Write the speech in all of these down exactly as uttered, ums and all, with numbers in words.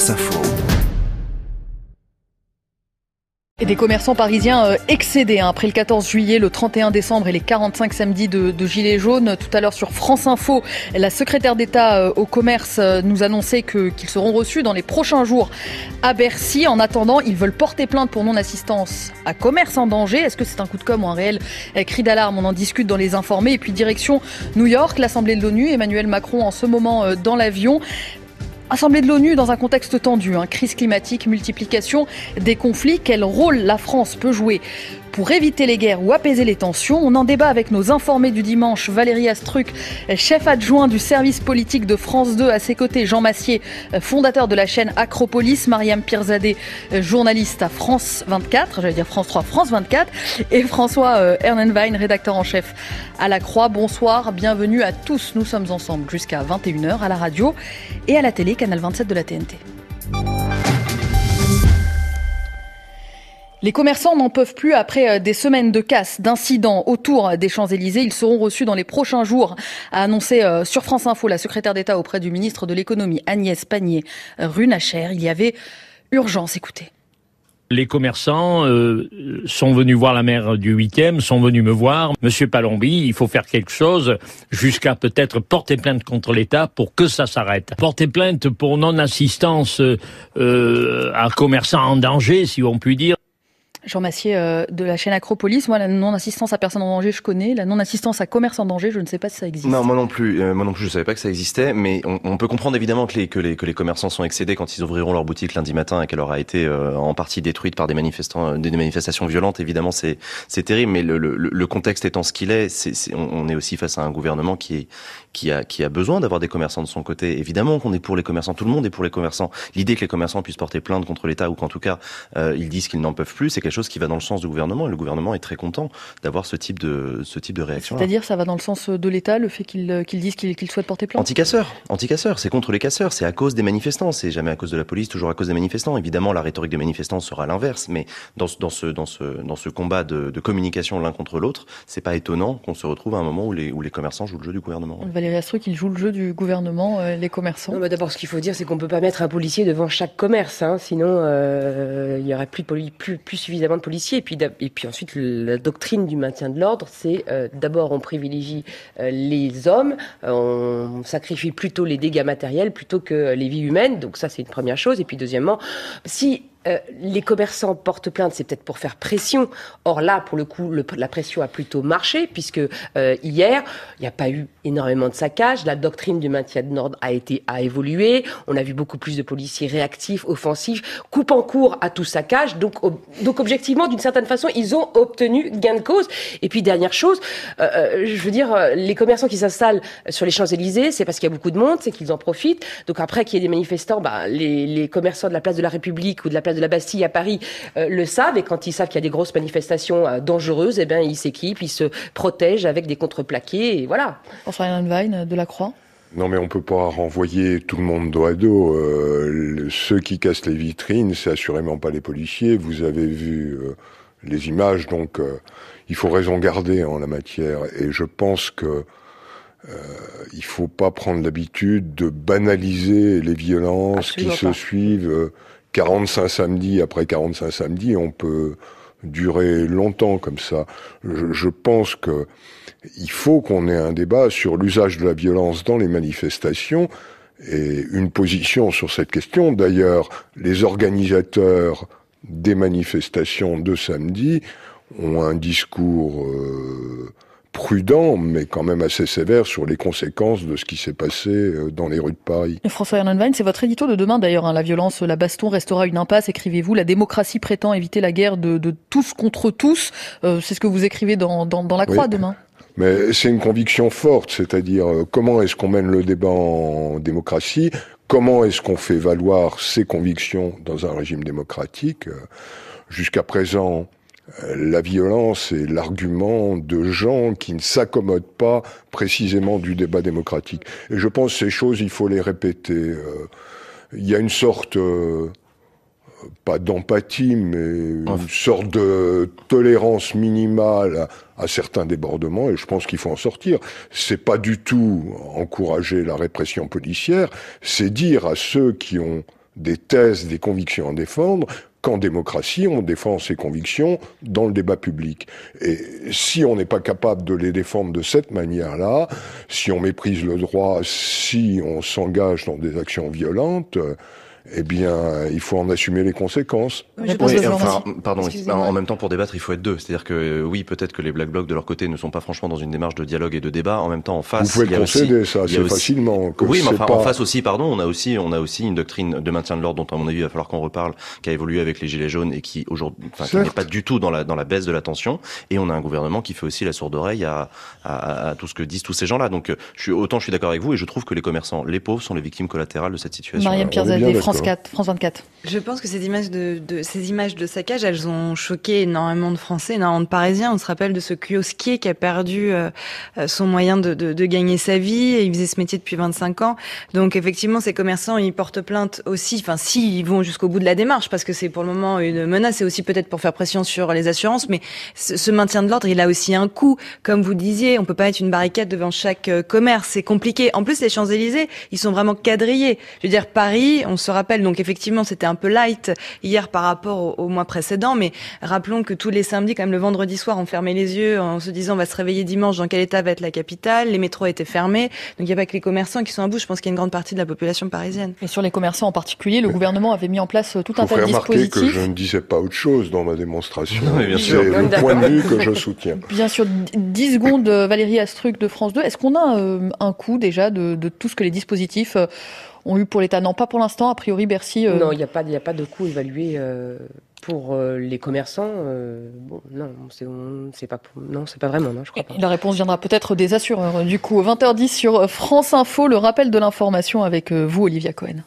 France Info. Et des commerçants parisiens euh, excédés hein, après le quatorze juillet, le trente et un décembre et les quarante-cinq samedis de, de Gilets jaunes. Tout à l'heure sur France Info, la secrétaire d'État euh, au commerce euh, nous annonçait que, qu'ils seront reçus dans les prochains jours à Bercy. En attendant, ils veulent porter plainte pour non-assistance à commerce en danger. Est-ce que c'est un coup de com' ou un réel euh, cri d'alarme? On en discute dans Les Informés. Et puis direction New York, l'Assemblée de l'ONU, Emmanuel Macron en ce moment euh, dans l'avion. Assemblée de l'ONU dans un contexte tendu, hein, crise climatique, multiplication des conflits. Quel rôle la France peut jouer pour éviter les guerres ou apaiser les tensions? On en débat avec nos informés du dimanche. Valérie Astruc, chef adjoint du service politique de France deux. À ses côtés, Jean Massier, fondateur de la chaîne Acropolis. Mariam Pirzadeh, journaliste à France vingt-quatre, j'allais dire France trois, France vingt-quatre. Et François Ernenwein, rédacteur en chef à La Croix. Bonsoir, bienvenue à tous. Nous sommes ensemble jusqu'à vingt et une heures à la radio et à la télé, canal vingt-sept de la T N T. Les commerçants n'en peuvent plus après des semaines de casse, d'incidents autour des Champs-Élysées. Ils seront reçus dans les prochains jours, a annoncé sur France Info la secrétaire d'État auprès du ministre de l'économie Agnès Pannier-Runacher. Il y avait urgence, écoutez. Les commerçants euh, sont venus voir la maire du huitième, sont venus me voir. Monsieur Palombi, il faut faire quelque chose jusqu'à peut-être porter plainte contre l'État pour que ça s'arrête. Porter plainte pour non-assistance euh, à commerçants en danger, si on peut dire. Jean Massier euh, de la chaîne Acropolis. Moi, la non-assistance à personne en danger, je connais. La non-assistance à commerce en danger, je ne sais pas si ça existe. Non, moi non plus. Euh, moi non plus, je savais pas que ça existait. Mais on, on peut comprendre évidemment que les, que les que les commerçants sont excédés quand ils ouvriront leur boutique lundi matin et qu'elle aura été euh, en partie détruite par des manifestants, des manifestations violentes. Évidemment, c'est c'est terrible. Mais le, le, le contexte étant ce qu'il est, c'est, c'est on, on est aussi face à un gouvernement qui est qui a qui a besoin d'avoir des commerçants de son côté. Évidemment qu'on est pour les commerçants. Tout le monde est pour les commerçants. L'idée que les commerçants puissent porter plainte contre l'État ou qu'en tout cas euh, ils disent qu'ils n'en peuvent plus, c'est quelque chose qui va dans le sens du gouvernement, et le gouvernement est très content d'avoir ce type de ce type de réaction. C'est-à-dire, ça va dans le sens de l'État, le fait qu'ils qu'ils disent qu'ils, qu'ils souhaitent porter plainte. Anti-casseurs, anti-casseurs, c'est contre les casseurs, c'est à cause des manifestants, c'est jamais à cause de la police, toujours à cause des manifestants. Évidemment, la rhétorique des manifestants sera l'inverse, mais dans ce dans ce dans ce dans ce combat de, de communication l'un contre l'autre, c'est pas étonnant qu'on se retrouve à un moment où les où les commerçants jouent le jeu du gouvernement. Valérie Astruc, ils jouent le jeu du gouvernement, euh, les commerçants. Non, bah d'abord, ce qu'il faut dire, c'est qu'on peut pas mettre un policier devant chaque commerce, hein, sinon euh, il y aurait plus, de poli- plus plus suffisamment de policiers. Et puis et puis ensuite la doctrine du maintien de l'ordre, c'est euh, d'abord on privilégie euh, les hommes, euh, on sacrifie plutôt les dégâts matériels plutôt que les vies humaines. Donc ça, c'est une première chose. Et puis deuxièmement, si Euh, les commerçants portent plainte, c'est peut-être pour faire pression. Or là, pour le coup, le, la pression a plutôt marché, puisque euh, hier, il n'y a pas eu énormément de saccages. La doctrine du maintien de l'ordre a été a évolué. On a vu beaucoup plus de policiers réactifs, offensifs, coupant court à tout saccage. Donc, ob- donc objectivement, d'une certaine façon, ils ont obtenu gain de cause. Et puis dernière chose, euh, je veux dire, les commerçants qui s'installent sur les Champs-Élysées, c'est parce qu'il y a beaucoup de monde, c'est qu'ils en profitent. Donc après qu'il y ait des manifestants, bah, les, les commerçants de la place de la République ou de la place de la Bastille à Paris euh, le savent, et quand ils savent qu'il y a des grosses manifestations euh, dangereuses, eh ben ils s'équipent, ils se protègent avec des contreplaqués, et voilà. François Ernenwein de La Croix. Non, mais on peut pas renvoyer tout le monde dos à dos. Euh, le, ceux qui cassent les vitrines, c'est assurément pas les policiers. Vous avez vu euh, les images, donc euh, il faut raison garder en la matière. Et je pense que euh, il faut pas prendre l'habitude de banaliser les violences Absolument qui pas. se suivent. Euh, quarante-cinq samedis après quarante-cinq samedis, on peut durer longtemps comme ça. Je, je pense que il faut qu'on ait un débat sur l'usage de la violence dans les manifestations et une position sur cette question. D'ailleurs, les organisateurs des manifestations de samedi ont un discours euh, prudent, mais quand même assez sévère sur les conséquences de ce qui s'est passé dans les rues de Paris. Et François Ernenwein, c'est votre édito de demain d'ailleurs, hein, la violence, la baston restera une impasse, écrivez-vous. La démocratie prétend éviter la guerre de, de tous contre tous. Euh, c'est ce que vous écrivez dans, dans, dans La Croix oui. demain. Mais c'est une conviction forte, c'est-à-dire euh, comment est-ce qu'on mène le débat en démocratie, comment est-ce qu'on fait valoir ses convictions dans un régime démocratique. euh, Jusqu'à présent, la violence est l'argument de gens qui ne s'accommodent pas précisément du débat démocratique. Et je pense que ces choses, il faut les répéter. Euh, il y a une sorte, euh, pas d'empathie, mais une sorte de tolérance minimale à, à certains débordements, et je pense qu'il faut en sortir. C'est pas du tout encourager la répression policière, c'est dire à ceux qui ont des thèses, des convictions à défendre. Qu'en démocratie, on défend ses convictions dans le débat public. Et si on n'est pas capable de les défendre de cette manière-là, si on méprise le droit, si on s'engage dans des actions violentes, eh bien, il faut en assumer les conséquences. Je pense oui, enfin, pardon, en même temps, pour débattre, il faut être deux. C'est-à-dire que, euh, oui, peut-être que les Black Blocs, de leur côté, ne sont pas franchement dans une démarche de dialogue et de débat. En même temps, en face, vous pouvez le concéder, aussi, ça, assez aussi, facilement. Oui, mais enfin, pas... en face aussi, pardon, on a aussi, on a aussi une doctrine de maintien de l'ordre dont, à mon avis, il va falloir qu'on reparle, qui a évolué avec les Gilets jaunes et qui, aujourd'hui, enfin, qui n'est pas du tout dans la, dans la baisse de la tension. Et on a un gouvernement qui fait aussi la sourde oreille à, à, à tout ce que disent tous ces gens-là. Donc, je suis, autant je suis d'accord avec vous et je trouve que les commerçants, les pauvres, sont les victimes collatérales de cette situation. Mariam Pierzadeh, France quatre, France vingt-quatre. Je pense que ces images de, de ces images de saccage, elles ont choqué énormément de Français, énormément de Parisiens. On se rappelle de ce kiosquier qui a perdu euh, son moyen de, de, de gagner sa vie. Et il faisait ce métier depuis vingt-cinq ans. Donc effectivement, ces commerçants, ils portent plainte aussi. Enfin, si ils vont jusqu'au bout de la démarche, parce que c'est pour le moment une menace, et aussi peut-être pour faire pression sur les assurances. Mais ce, ce maintien de l'ordre, il a aussi un coût. Comme vous disiez, on peut pas mettre une barricade devant chaque euh, commerce. C'est compliqué. En plus, les Champs-Élysées, ils sont vraiment quadrillés. Je veux dire, Paris, on se rappelle. Donc effectivement, c'était un peu light hier par rapport au, au mois précédent, mais rappelons que tous les samedis, quand même le vendredi soir, on fermait les yeux en se disant on va se réveiller dimanche, dans quel état va être la capitale, les métros étaient fermés, donc il n'y a pas que les commerçants qui sont à bout, je pense qu'il y a une grande partie de la population parisienne. Et sur les commerçants en particulier, le mais gouvernement avait mis en place tout un tas de dispositifs. Il faut remarquer que je ne disais pas autre chose dans ma démonstration, oui, bien sûr. C'est le point de vue que je soutiens. Bien sûr, dix secondes, Valérie Astruc de France deux, est-ce qu'on a euh, un coût déjà de, de tout ce que les dispositifs euh, ont eu pour l'État? Non, pas pour l'instant. A priori, Bercy... Euh... Non, il n'y a pas, il n'y a pas de coût évalué euh, pour euh, les commerçants. Euh, bon, non, c'est, on, c'est pas, non, c'est pas vraiment, non, je crois pas. La réponse viendra peut-être des assureurs. Du coup, vingt heures dix sur France Info, le rappel de l'information avec vous, Olivia Cohen.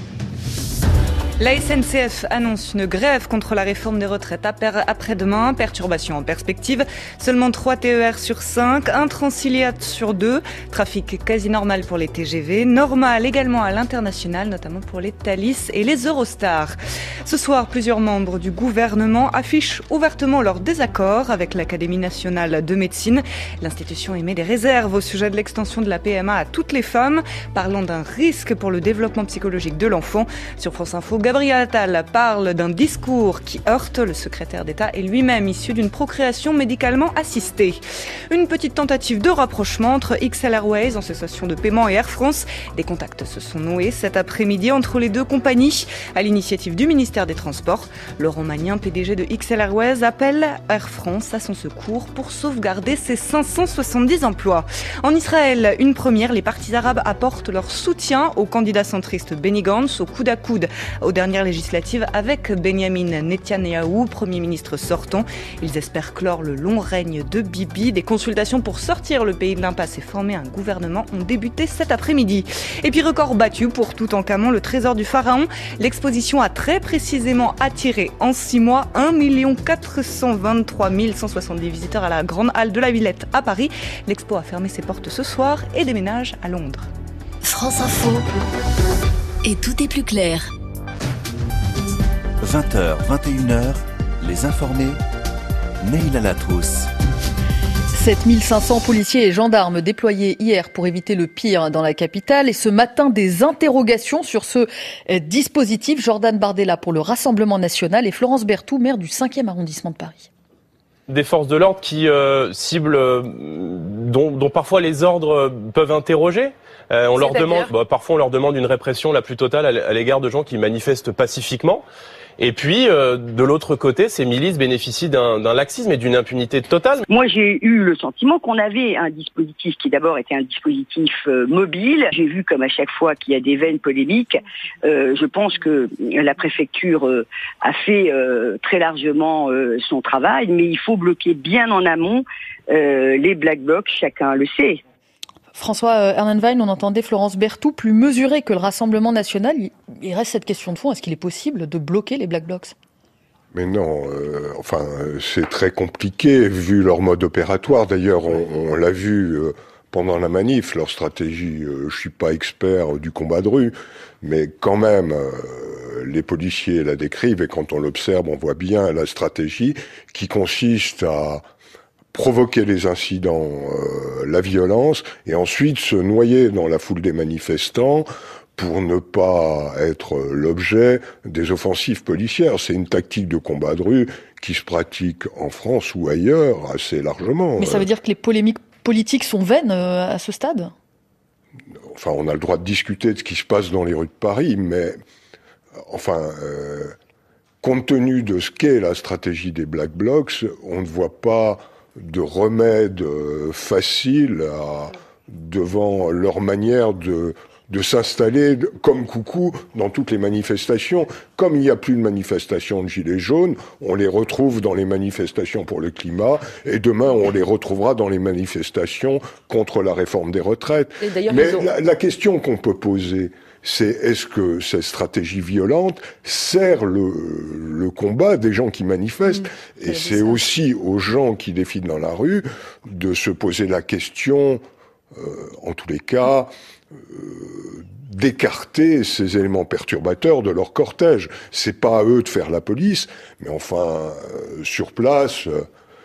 La S N C F annonce une grève contre la réforme des retraites après-demain. Perturbation en perspective. Seulement trois T E R sur cinq, un Transilien sur deux. Trafic quasi normal pour les T G V. Normal également à l'international, notamment pour les Thalys et les Eurostars. Ce soir, plusieurs membres du gouvernement affichent ouvertement leur désaccord avec l'Académie nationale de médecine. L'institution émet des réserves au sujet de l'extension de la P M A à toutes les femmes, parlant d'un risque pour le développement psychologique de l'enfant. Sur France Info, Gabriel Attal parle d'un discours qui heurte. Le secrétaire d'État est lui-même issu d'une procréation médicalement assistée. Une petite tentative de rapprochement entre X L Airways, association de paiement, et Air France. Des contacts se sont noués cet après-midi entre les deux compagnies à l'initiative du ministère des Transports. Laurent Magnin, P D G de X L Airways, appelle Air France à son secours pour sauvegarder ses cinq cent soixante-dix emplois. En Israël, une première, les partis arabes apportent leur soutien au candidat centriste Benny Gantz au coude à coude aux dernières législatives avec Benyamin Netanyahou, Premier ministre sortant. Ils espèrent clore le long règne de Bibi. Des consultations pour sortir le pays de l'impasse et former un gouvernement ont débuté cet après-midi. Et puis record battu pour Toutankhamon, le trésor du pharaon. L'exposition a très précisément attiré en six mois un million quatre cent vingt-trois mille cent soixante-dix visiteurs à la Grande Halle de la Villette à Paris. L'expo a fermé ses portes ce soir et déménage à Londres. France Info. Et tout est plus clair. vingt heures, vingt et une heures, les informés, Neila Latrousse. sept mille cinq cents policiers et gendarmes déployés hier pour éviter le pire dans la capitale. Et ce matin, des interrogations sur ce dispositif. Jordan Bardella pour le Rassemblement national et Florence Berthoud, maire du cinquième arrondissement de Paris. Des forces de l'ordre qui euh, ciblent, euh, dont, dont parfois les ordres peuvent interroger. Euh, on leur demande, bah, parfois on leur demande une répression la plus totale à l'égard de gens qui manifestent pacifiquement. Et puis, euh, de l'autre côté, ces milices bénéficient d'un, d'un laxisme et d'une impunité totale. Moi, j'ai eu le sentiment qu'on avait un dispositif qui d'abord était un dispositif euh, mobile. J'ai vu comme à chaque fois qu'il y a des veines polémiques. Euh, je pense que la préfecture euh, a fait euh, très largement euh, son travail, mais il faut bloquer bien en amont euh, les black blocs, chacun le sait. François Hernenwein, on entendait Florence Berthoud, plus mesurée que le Rassemblement national. Il reste cette question de fond, est-ce qu'il est possible de bloquer les Black Blocs ? Mais non, euh, enfin, c'est très compliqué vu leur mode opératoire. D'ailleurs, on, on l'a vu euh, pendant la manif, leur stratégie. Euh, je suis pas expert du combat de rue, mais quand même, euh, les policiers la décrivent et quand on l'observe, on voit bien la stratégie qui consiste à provoquer les incidents, euh, la violence, et ensuite se noyer dans la foule des manifestants pour ne pas être l'objet des offensives policières. C'est une tactique de combat de rue qui se pratique en France ou ailleurs assez largement. Mais ça veut dire que les polémiques politiques sont vaines à ce stade ? Enfin, on a le droit de discuter de ce qui se passe dans les rues de Paris, mais enfin, euh, compte tenu de ce qu'est la stratégie des Black Blocs, on ne voit pas de remède facile à, devant leur manière de de s'installer comme coucou dans toutes les manifestations. Comme il n'y a plus de manifestations de gilets jaunes, on les retrouve dans les manifestations pour le climat, et demain on les retrouvera dans les manifestations contre la réforme des retraites. Mais ont... la, la question qu'on peut poser, c'est est-ce que cette stratégie violente sert le, le combat des gens qui manifestent ? mmh, Et c'est aussi aux gens qui défilent dans la rue de se poser la question, euh, en tous les cas, Euh, d'écarter ces éléments perturbateurs de leur cortège. C'est pas à eux de faire la police, mais enfin, euh, sur place, euh,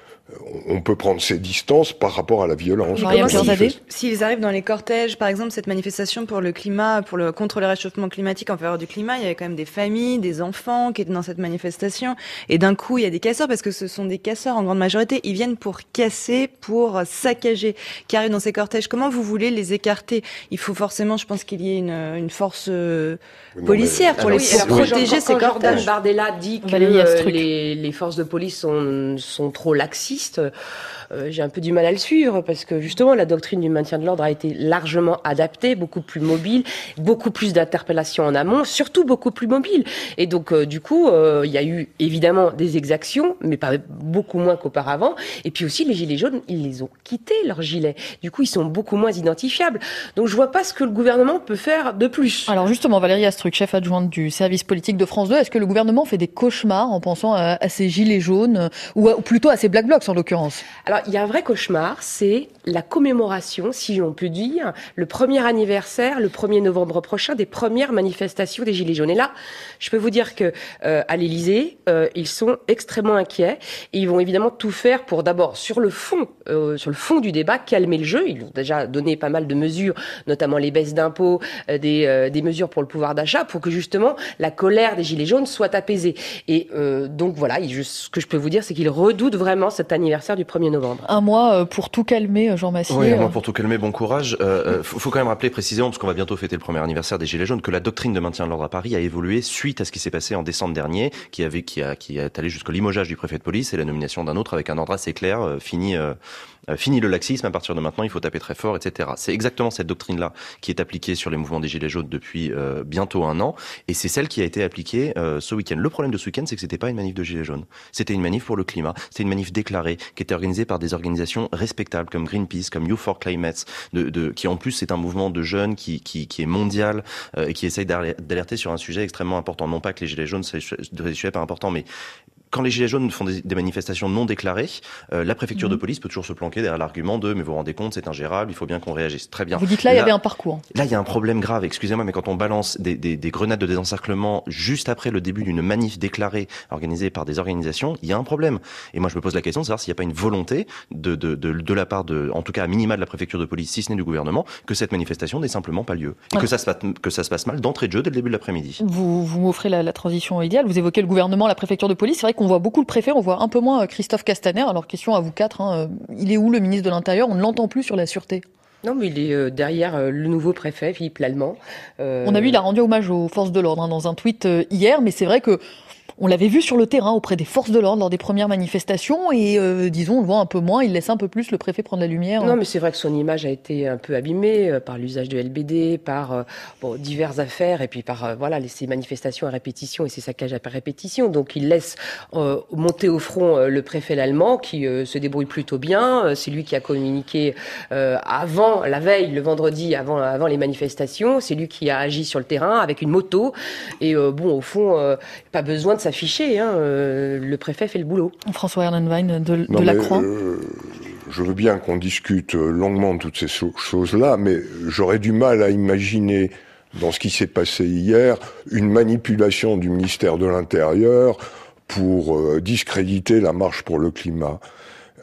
on peut prendre ses distances par rapport à la violence. S'ils si, arrivent dans les cortèges, par exemple, cette manifestation pour le climat, pour le, contre le réchauffement climatique en faveur du climat, il y avait quand même des familles, des enfants qui étaient dans cette manifestation, et d'un coup, il y a des casseurs, parce que ce sont des casseurs en grande majorité, ils viennent pour casser, pour saccager, qui arrivent dans ces cortèges. Comment vous voulez les écarter ? Il faut forcément, je pense qu'il y ait une, une force euh, policière pour, les, oui, pour protéger ces cortèges. Jordan Bardella dit que euh, les, les forces de police sont, sont trop laxistes. Euh, j'ai un peu du mal à le suivre parce que justement la doctrine du maintien de l'ordre a été largement adaptée, beaucoup plus mobile, beaucoup plus d'interpellations en amont, surtout beaucoup plus mobile. Et donc euh, du coup, euh, il y a eu évidemment des exactions, mais pas beaucoup moins qu'auparavant. Et puis aussi les gilets jaunes, ils les ont quittés leurs gilets. Du coup, ils sont beaucoup moins identifiables. Donc je vois pas ce que le gouvernement peut faire de plus. Alors justement, Valérie Astruc, chef adjointe du service politique de France deux, est-ce que le gouvernement fait des cauchemars en pensant à, à ces gilets jaunes ou, à, ou plutôt à ces Black Blocs en l'occurrence ? Alors, il y a un vrai cauchemar, c'est la commémoration, si on peut dire, le premier anniversaire, le premier novembre prochain, des premières manifestations des Gilets jaunes. Et là, je peux vous dire que euh, à l'Élysée, euh, ils sont extrêmement inquiets et ils vont évidemment tout faire pour d'abord, sur le fond, euh, sur le fond du débat, calmer le jeu. Ils ont déjà donné pas mal de mesures, notamment les baisses d'impôts, euh, des, euh, des mesures pour le pouvoir d'achat, pour que justement la colère des Gilets jaunes soit apaisée. Et euh, donc voilà, je, ce que je peux vous dire, c'est qu'ils redoutent vraiment cet anniversaire du premier novembre. Un mois pour tout calmer, Jean Massier. Oui, un mois pour tout calmer, bon courage. Euh, faut, faut quand même rappeler précisément, parce qu'on va bientôt fêter le premier anniversaire des Gilets jaunes, que la doctrine de maintien de l'ordre à Paris a évolué suite à ce qui s'est passé en décembre dernier, qui avait, qui a, qui est allé jusqu'au limogeage du préfet de police et la nomination d'un autre avec un ordre assez clair, euh, fini, euh, euh, fini le laxisme, à partir de maintenant il faut taper très fort, et cetera. C'est exactement cette doctrine-là qui est appliquée sur les mouvements des Gilets jaunes depuis euh, bientôt un an, et c'est celle qui a été appliquée euh, ce week-end. Le problème de ce week-end, c'est que c'était pas une manif de Gilets jaunes, c'était une manif pour le climat, c'était une manif déclarée qui était organisée par des organisations respectables comme Greenpeace, comme Youth for Climate, de, de, qui en plus c'est un mouvement de jeunes qui, qui, qui est mondial euh, et qui essaye d'alerter sur un sujet extrêmement important. Non pas que les Gilets jaunes, c'est des sujets pas importants, mais quand les Gilets jaunes font des, des manifestations non déclarées, euh, la préfecture mmh. de police peut toujours se planquer derrière l'argument de « mais vous vous rendez compte, c'est ingérable, il faut bien qu'on réagisse ». Très bien. Vous dites là, il y avait un parcours. Là, il y a un problème grave, excusez-moi, mais quand on balance des, des, des grenades de désencerclement juste après le début d'une manif déclarée organisée par des organisations, il y a un problème. Et moi, je me pose la question de savoir s'il n'y a pas une volonté de, de, de, de la part, de, en tout cas à minima de la préfecture de police, si ce n'est du gouvernement, que cette manifestation n'ait simplement pas lieu. Et ah. que, ça se passe, que ça se passe mal d'entrée de jeu dès le début de l'après-midi. Vous, vous m'offrez la, la transition idéale. Vous évoquez le gouvernement, la préfecture de police. C'est vrai qu'on voit beaucoup le préfet, on voit un peu moins Christophe Castaner. Alors, question à vous quatre, hein, il est où le ministre de l'Intérieur ? On ne l'entend plus sur la sûreté. Non, mais il est euh, derrière euh, le nouveau préfet, Philippe Lallemand. Euh... On a vu, il a rendu hommage aux forces de l'ordre hein, dans un tweet euh, hier, mais c'est vrai que on l'avait vu sur le terrain auprès des forces de l'ordre lors des premières manifestations et euh, disons on le voit un peu moins, il laisse un peu plus le préfet prendre la lumière. Non mais c'est vrai que son image a été un peu abîmée euh, par l'usage de L B D, par euh, bon, diverses affaires et puis par euh, voilà ces manifestations à répétition et ces saccages à répétition. Donc il laisse euh, monter au front euh, le préfet Lallemand qui euh, se débrouille plutôt bien. Euh, c'est lui qui a communiqué euh, avant la veille, le vendredi avant avant les manifestations. C'est lui qui a agi sur le terrain avec une moto et euh, bon au fond euh, pas besoin de s'afficher, hein, euh, le préfet fait le boulot. François Erlenwein de, de la Croix. Euh, je veux bien qu'on discute longuement de toutes ces so- choses-là, mais j'aurais du mal à imaginer, dans ce qui s'est passé hier, une manipulation du ministère de l'Intérieur pour euh, discréditer la marche pour le climat.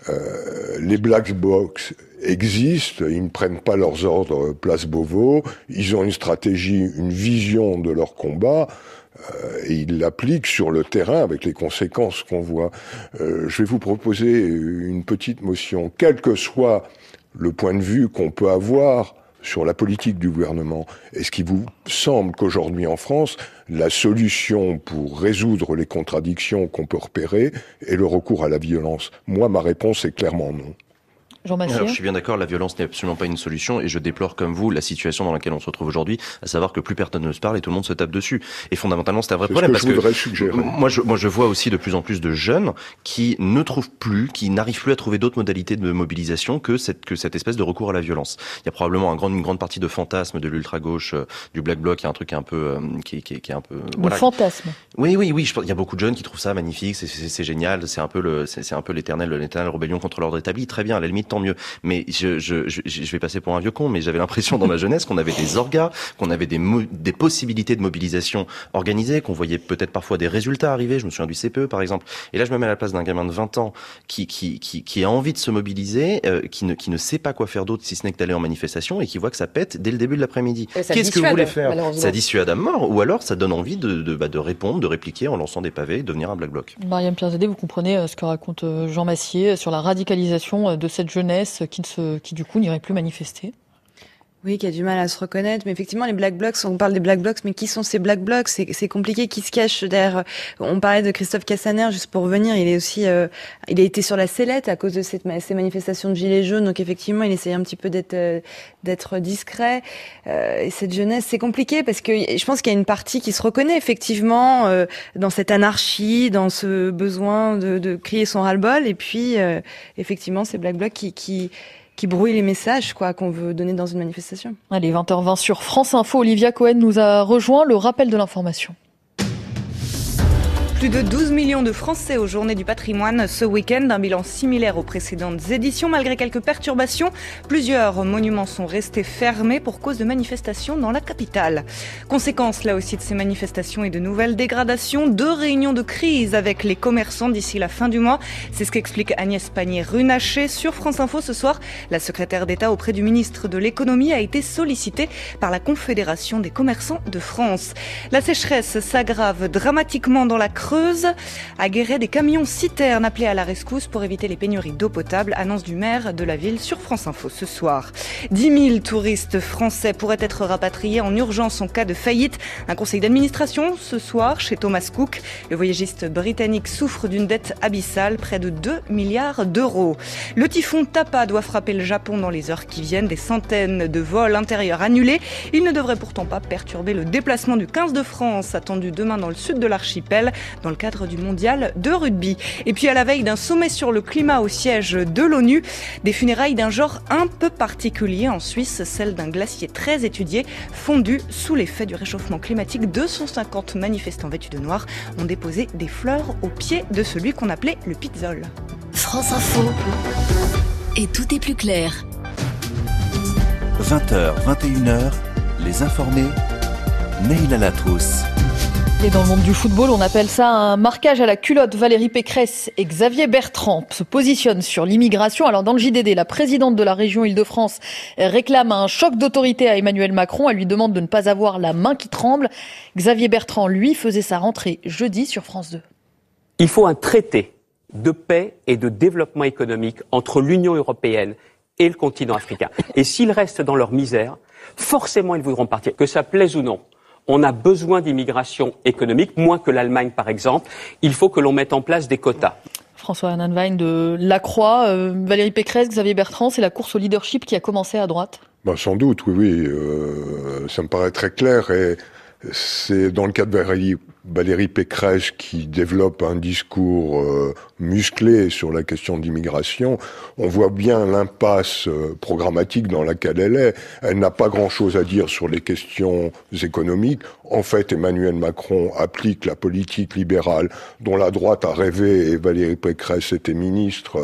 Euh, les black box existent, ils ne prennent pas leurs ordres place Beauvau, ils ont une stratégie, une vision de leur combat, euh, et ils l'appliquent sur le terrain avec les conséquences qu'on voit. Euh, je vais vous proposer une petite motion, quel que soit le point de vue qu'on peut avoir sur la politique du gouvernement. Est-ce qu'il vous semble qu'aujourd'hui en France, la solution pour résoudre les contradictions qu'on peut repérer est le recours à la violence? Moi, ma réponse est clairement non. Jean Massier. Alors, je suis bien d'accord, la violence n'est absolument pas une solution et je déplore comme vous la situation dans laquelle on se retrouve aujourd'hui, à savoir que plus personne ne se parle et tout le monde se tape dessus. Et fondamentalement, c'est un vrai c'est problème ce que parce je que suggérer. moi je, moi je vois aussi de plus en plus de jeunes qui ne trouvent plus, qui n'arrivent plus à trouver d'autres modalités de mobilisation que cette, que cette espèce de recours à la violence. Il y a probablement un grand, une grande partie de fantasme de l'ultra-gauche, euh, du Black Bloc, il y a un truc qui est un peu, euh, qui, qui, qui est un peu, le voilà. fantasme. Oui, oui, oui, je, il y a beaucoup de jeunes qui trouvent ça magnifique, c'est, c'est, c'est génial, c'est un peu le, c'est, c'est un peu l'éternel, l'éternelle rébellion contre l'ordre établi, très bien, à la limite, tant mieux. Mais Je, je, je, je vais passer pour un vieux con, mais j'avais l'impression dans ma jeunesse qu'on avait des orgas, qu'on avait des, mo- des possibilités de mobilisation organisées, qu'on voyait peut-être parfois des résultats arriver. Je me souviens du C P E, par exemple. Et là, je me mets à la place d'un gamin de vingt ans qui, qui, qui, qui a envie de se mobiliser, euh, qui, ne, qui ne sait pas quoi faire d'autre si ce n'est que d'aller en manifestation et qui voit que ça pète dès le début de l'après-midi. Qu'est-ce que vous voulez faire? Ça dissuade à mort, ou alors ça donne envie de, de, bah, de répondre, de répliquer en lançant des pavés et de devenir un Black Bloc. Mariam Pierzadeh, vous comprenez ce que raconte Jean Massier sur la radicalisation de cette jeunesse qui, ne se, qui du coup n'irait plus manifester? Oui, qui a du mal à se reconnaître. Mais effectivement, les Black Blocs, on parle des Black Blocs, mais qui sont ces Black Blocs? C'est, c'est compliqué. Qui se cache derrière? On parlait de Christophe Castaner, juste pour revenir. Il est aussi, euh, il a été sur la sellette à cause de cette, ces manifestations de gilets jaunes. Donc effectivement, il essayait un petit peu d'être, euh, d'être discret. Euh, et cette jeunesse, c'est compliqué parce que je pense qu'il y a une partie qui se reconnaît effectivement euh, dans cette anarchie, dans ce besoin de, de crier son ras-le-bol. Et puis, euh, effectivement, ces Black Blocs qui, qui qui brouille les messages quoi qu'on veut donner dans une manifestation. Allez, vingt heures vingt sur France Info, Olivia Cohen nous a rejoint. Le rappel de l'information. Plus de douze millions de Français aux Journées du patrimoine ce week-end, un bilan similaire aux précédentes éditions. Malgré quelques perturbations, plusieurs monuments sont restés fermés pour cause de manifestations dans la capitale. Conséquence là aussi de ces manifestations et de nouvelles dégradations, deux réunions de crise avec les commerçants d'ici la fin du mois. C'est ce qu'explique Agnès Pannier-Runacher sur France Info ce soir. La secrétaire d'État auprès du ministre de l'économie a été sollicitée par la Confédération des commerçants de France. La sécheresse s'aggrave dramatiquement dans la Creuse. À Guéret, des camions citernes appelés à la rescousse pour éviter les pénuries d'eau potable, annonce du maire de la ville sur France Info ce soir. dix mille touristes français pourraient être rapatriés en urgence en cas de faillite. Un conseil d'administration ce soir chez Thomas Cook. Le voyagiste britannique souffre d'une dette abyssale, près de deux milliards d'euros. Le typhon Tapa doit frapper le Japon dans les heures qui viennent. Des centaines de vols intérieurs annulés. Il ne devrait pourtant pas perturber le déplacement du quinze de France, attendu demain dans le sud de l'archipel, dans le cadre du mondial de rugby. Et puis à la veille d'un sommet sur le climat au siège de l'ONU, des funérailles d'un genre un peu particulier en Suisse, celle d'un glacier très étudié, fondu sous l'effet du réchauffement climatique. deux cent cinquante manifestants vêtus de noir ont déposé des fleurs au pied de celui qu'on appelait le Pizzol. France Info. Et tout est plus clair. vingt heures, vingt et une heures, les informés, Neila Latrousse. Et dans le monde du football, on appelle ça un marquage à la culotte. Valérie Pécresse et Xavier Bertrand se positionnent sur l'immigration. Alors dans le J D D, la présidente de la région Île-de-France réclame un choc d'autorité à Emmanuel Macron. Elle lui demande de ne pas avoir la main qui tremble. Xavier Bertrand, lui, faisait sa rentrée jeudi sur France deux. Il faut un traité de paix et de développement économique entre l'Union européenne et le continent africain. Et s'ils restent dans leur misère, forcément ils voudront partir, que ça plaise ou non. On a besoin d'immigration économique, moins que l'Allemagne par exemple. Il faut que l'on mette en place des quotas. François Hernan Wein de La Croix, euh, Valérie Pécresse, Xavier Bertrand, c'est la course au leadership qui a commencé à droite? Ben, sans doute, oui, oui. Euh, ça me paraît très clair et c'est dans le cas de Valérie, Valérie Pécresse qui développe un discours euh, musclé sur la question de l'immigration. On voit bien l'impasse euh, programmatique dans laquelle elle est. Elle n'a pas grand-chose à dire sur les questions économiques. En fait, Emmanuel Macron applique la politique libérale dont la droite a rêvé et Valérie Pécresse était ministre euh,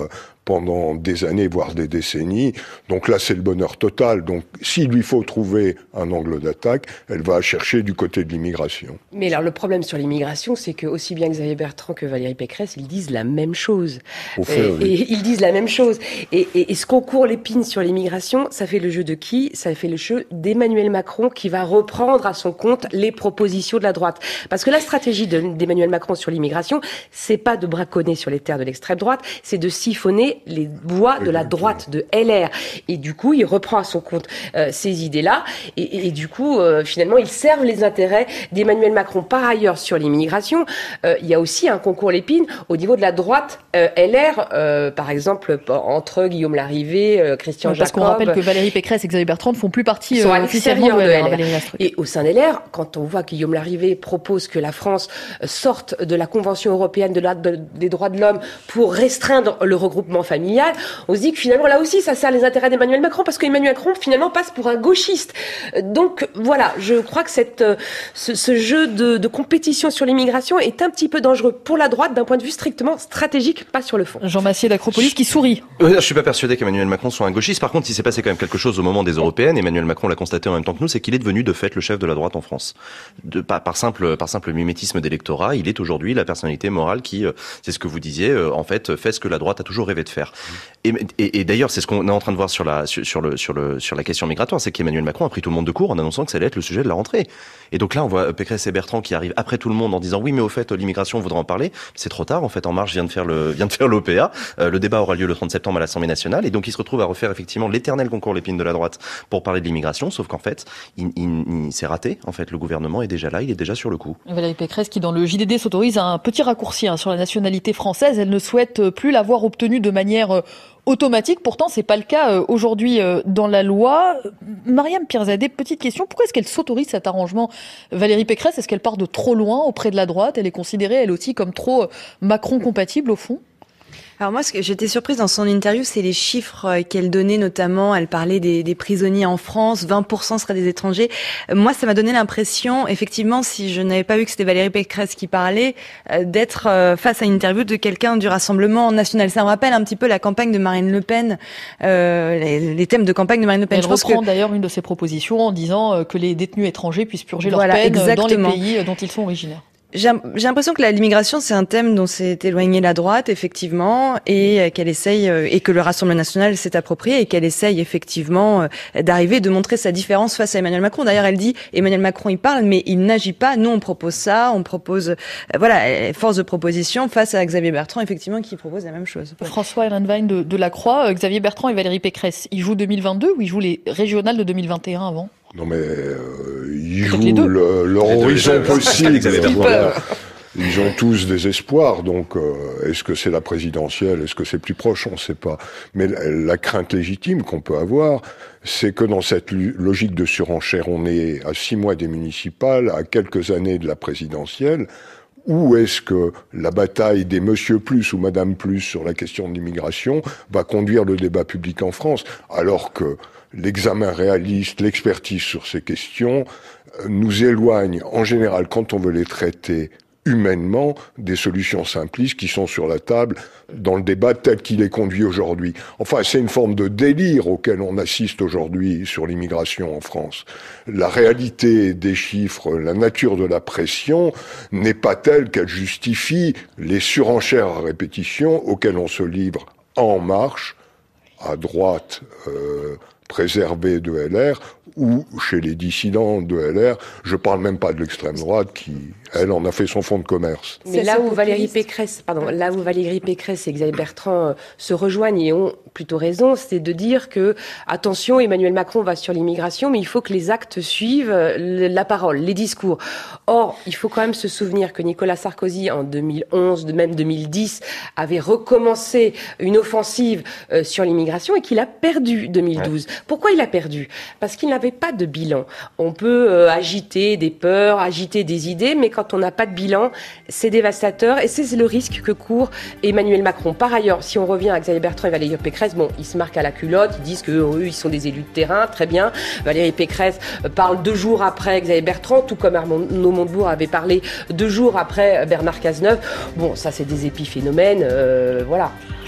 pendant des années, voire des décennies. Donc là, c'est le bonheur total. Donc, s'il lui faut trouver un angle d'attaque, elle va chercher du côté de l'immigration. Mais alors, le problème sur l'immigration, c'est que aussi bien Xavier Bertrand que Valérie Pécresse, ils disent la même chose. Au fait, et, oui. et ils disent la même chose. Et, et, et ce qu'on court l'épine sur l'immigration, ça fait le jeu de qui ? Ça fait le jeu d'Emmanuel Macron qui va reprendre à son compte les propositions de la droite. Parce que la stratégie de, d'Emmanuel Macron sur l'immigration, c'est pas de braconner sur les terres de l'extrême droite, c'est de siphonner les voix de la droite, de L R. Et du coup, il reprend à son compte euh, ces idées-là. Et, et, et du coup, euh, finalement, il serve les intérêts d'Emmanuel Macron. Par ailleurs, sur l'immigration, euh, il y a aussi un concours l'épine au niveau de la droite euh, L R, euh, par exemple, entre Guillaume Larrivé, euh, Christian Parce Jacob. Parce qu'on rappelle que Valérie Pécresse et Xavier Bertrand ne font plus partie sont euh, à officiellement l'extérieur de de L R. L R. Et au sein de L R, quand on voit que Guillaume Larrivé propose que la France sorte de la Convention européenne de la, de, des droits de l'homme pour restreindre le regroupement familial, on se dit que finalement, là aussi, ça sert les intérêts d'Emmanuel Macron, parce qu'Emmanuel Macron, finalement, passe pour un gauchiste. Donc, voilà, je crois que cette, ce, ce jeu de, de compétition sur l'immigration est un petit peu dangereux pour la droite d'un point de vue strictement stratégique, pas sur le fond. Jean Massier d'Acropolis qui sourit. Euh, je suis pas persuadé qu'Emmanuel Macron soit un gauchiste. Par contre, il s'est passé quand même quelque chose au moment des européennes. Emmanuel Macron l'a constaté en même temps que nous, c'est qu'il est devenu de fait le chef de la droite en France. De, par, par simple, par simple mimétisme d'électorat, il est aujourd'hui la personnalité morale qui, euh, c'est ce que vous disiez, euh, en fait, fait ce que la droite a toujours rêvé de faire. Et, et, et d'ailleurs, c'est ce qu'on est en train de voir sur la, sur, sur le, sur le, sur la question migratoire, c'est qu'Emmanuel Macron a pris tout le monde de court en annonçant que ça allait être le sujet de la rentrée. Et donc là, on voit Pécresse et Bertrand qui arrivent après tout le monde en disant oui, mais au fait, l'immigration, on voudra en parler. C'est trop tard. En fait, En Marche vient de faire le, vient de faire l'O P A. Euh, le débat aura lieu le trente septembre à l'Assemblée nationale. Et donc, il se retrouve à refaire effectivement l'éternel concours l'épine de la droite pour parler de l'immigration. Sauf qu'en fait, il, il, il s'est raté. En fait, le gouvernement est déjà là. Il est déjà sur le coup. Valérie Pécresse qui, dans le J D D, s'autorise un petit raccourci hein, sur la nationalité française. Elle ne souhaite plus l'avoir obtenue de manière euh, automatique. Pourtant, c'est pas le cas euh, aujourd'hui euh, dans la loi. Mariam Pirzadeh, petite question. Pourquoi est-ce qu'elle s'autorise cet arrangement, Valérie Pécresse ? Est-ce qu'elle part de trop loin auprès de la droite ? Elle est considérée, elle aussi, comme trop euh, Macron-compatible, au fond ? Alors moi, ce que j'étais surprise dans son interview, c'est les chiffres qu'elle donnait, notamment, elle parlait des, des prisonniers en France, vingt pour cent seraient des étrangers. Moi, ça m'a donné l'impression, effectivement, si je n'avais pas vu que c'était Valérie Pécresse qui parlait, d'être face à une interview de quelqu'un du Rassemblement national. Ça me rappelle un petit peu la campagne de Marine Le Pen, euh, les, les thèmes de campagne de Marine Le Pen. Elle je pense reprend que... d'ailleurs une de ses propositions en disant que les détenus étrangers puissent purger leur voilà, peine exactement. dans les pays dont ils sont originaires. J'ai l'impression que l'immigration, c'est un thème dont s'est éloignée la droite, effectivement, et qu'elle essaye, et que le Rassemblement national s'est approprié, et qu'elle essaye, effectivement, d'arriver, de montrer sa différence face à Emmanuel Macron. D'ailleurs, elle dit, Emmanuel Macron, il parle, mais il n'agit pas. Nous, on propose ça, on propose, voilà, force de proposition face à Xavier Bertrand, effectivement, qui propose la même chose. François Ehrenwein de, de la Croix, Xavier Bertrand et Valérie Pécresse, ils jouent deux mille vingt-deux ou ils jouent les régionales de deux mille vingt et un avant ? Non mais euh, ils jouent le, leur horizon possible. Voilà. Ils ont tous des espoirs, donc euh, est-ce que c'est la présidentielle, est-ce que c'est plus proche, on ne sait pas. Mais la, la crainte légitime qu'on peut avoir, c'est que dans cette logique de surenchère, on est à six mois des municipales, à quelques années de la présidentielle. Où est-ce que la bataille des Monsieur Plus ou Madame Plus sur la question de l'immigration va conduire le débat public en France, alors que l'examen réaliste, l'expertise sur ces questions nous éloigne en général, quand on veut les traiter humainement, des solutions simplistes qui sont sur la table dans le débat tel qu'il est conduit aujourd'hui. Enfin, c'est une forme de délire auquel on assiste aujourd'hui sur l'immigration en France. La réalité des chiffres, la nature de la pression n'est pas telle qu'elle justifie les surenchères à répétition auxquelles on se livre En Marche, à droite, euh, préservée de L R, ou chez les dissidents de L R. Je parle même pas de l'extrême droite qui, elle, en a fait son fonds de commerce. Mais là où Valérie Pécresse, pardon, là où Valérie Pécresse et Xavier Bertrand euh, se rejoignent et ont plutôt raison, c'est de dire que, attention, Emmanuel Macron va sur l'immigration, mais il faut que les actes suivent euh, la parole, les discours. Or, il faut quand même se souvenir que Nicolas Sarkozy, en deux mille onze, même deux mille dix, avait recommencé une offensive euh, sur l'immigration et qu'il a perdu deux mille douze. Ouais. Pourquoi il a perdu ? Parce qu'il n'avait pas de bilan. On peut euh, agiter des peurs, agiter des idées, mais quand on n'a pas de bilan, c'est dévastateur et c'est le risque que court Emmanuel Macron. Par ailleurs, si on revient à Xavier Bertrand et Valérie Pécresse, bon, ils se marquent à la culotte, ils disent qu'eux, ils sont des élus de terrain, très bien. Valérie Pécresse parle deux jours après Xavier Bertrand, tout comme Arnaud Montebourg avait parlé deux jours après Bernard Cazeneuve. Bon, ça, c'est des épiphénomènes, euh, voilà.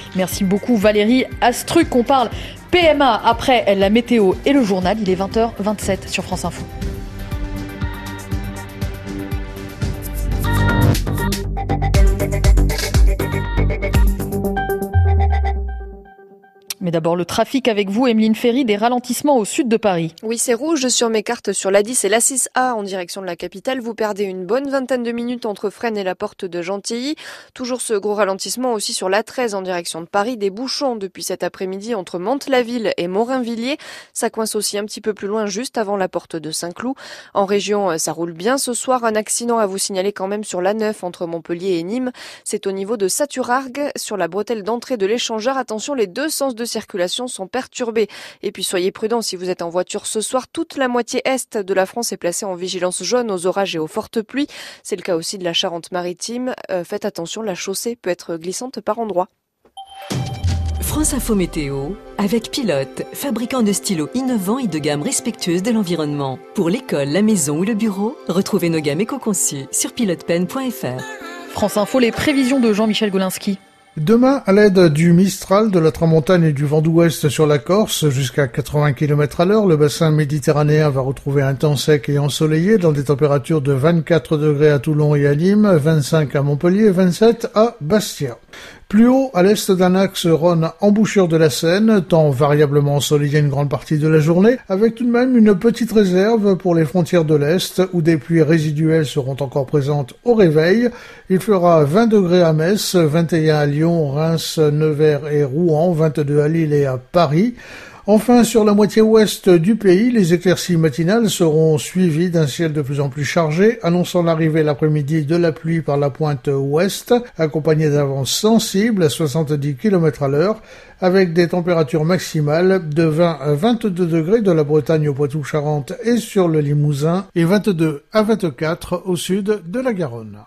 Merci beaucoup Valérie Astruc. On parle P M A après la météo et le journal. Il est vingt heures vingt-sept sur France Info. Mais d'abord, le trafic avec vous, Emeline Ferry, des ralentissements au sud de Paris. Oui, c'est rouge sur mes cartes sur l'A dix et l'A six A en direction de la capitale. Vous perdez une bonne vingtaine de minutes entre Fresnes et la porte de Gentilly. Toujours ce gros ralentissement aussi sur l'A treize en direction de Paris. Des bouchons depuis cet après-midi entre Mantes-la-Ville et Morinvilliers. Ça coince aussi un petit peu plus loin, juste avant la porte de Saint-Cloud. En région, ça roule bien ce soir. Un accident à vous signaler quand même sur l'A neuf entre Montpellier et Nîmes. C'est au niveau de Saturargues, sur la bretelle d'entrée de l'échangeur. Attention, les deux sens de circulation sont perturbés. Et puis soyez prudents si vous êtes en voiture ce soir. Toute la moitié est de la France est placée en vigilance jaune aux orages et aux fortes pluies. C'est le cas aussi de la Charente-Maritime. Euh, faites attention, la chaussée peut être glissante par endroits. France Info Météo, avec Pilote, fabricant de stylos innovants et de gamme respectueuse de l'environnement. Pour l'école, la maison ou le bureau, retrouvez nos gammes éco-conçues sur pilote pen point f r. France Info, les prévisions de Jean-Michel Golinski. Demain, à l'aide du Mistral, de la Tramontane et du vent d'ouest sur la Corse, jusqu'à quatre-vingts kilomètres à l'heure, le bassin méditerranéen va retrouver un temps sec et ensoleillé dans des températures de vingt-quatre degrés à Toulon et à Nîmes, vingt-cinq à Montpellier, vingt-sept à Bastia. Plus haut, à l'est d'un axe Rhône-embouchure de la Seine, temps variablement ensoleillé une grande partie de la journée, avec tout de même une petite réserve pour les frontières de l'Est, où des pluies résiduelles seront encore présentes au réveil. Il fera vingt degrés à Metz, vingt et un à Lyon, Reims, Nevers et Rouen, vingt-deux à Lille et à Paris. Enfin, sur la moitié ouest du pays, les éclaircies matinales seront suivies d'un ciel de plus en plus chargé, annonçant l'arrivée l'après-midi de la pluie par la pointe ouest, accompagnée d'un vent sensible à soixante-dix kilomètres à l'heure, avec des températures maximales de vingt à vingt-deux degrés de la Bretagne au Poitou-Charentes et sur le Limousin, et vingt-deux à vingt-quatre au sud de la Garonne.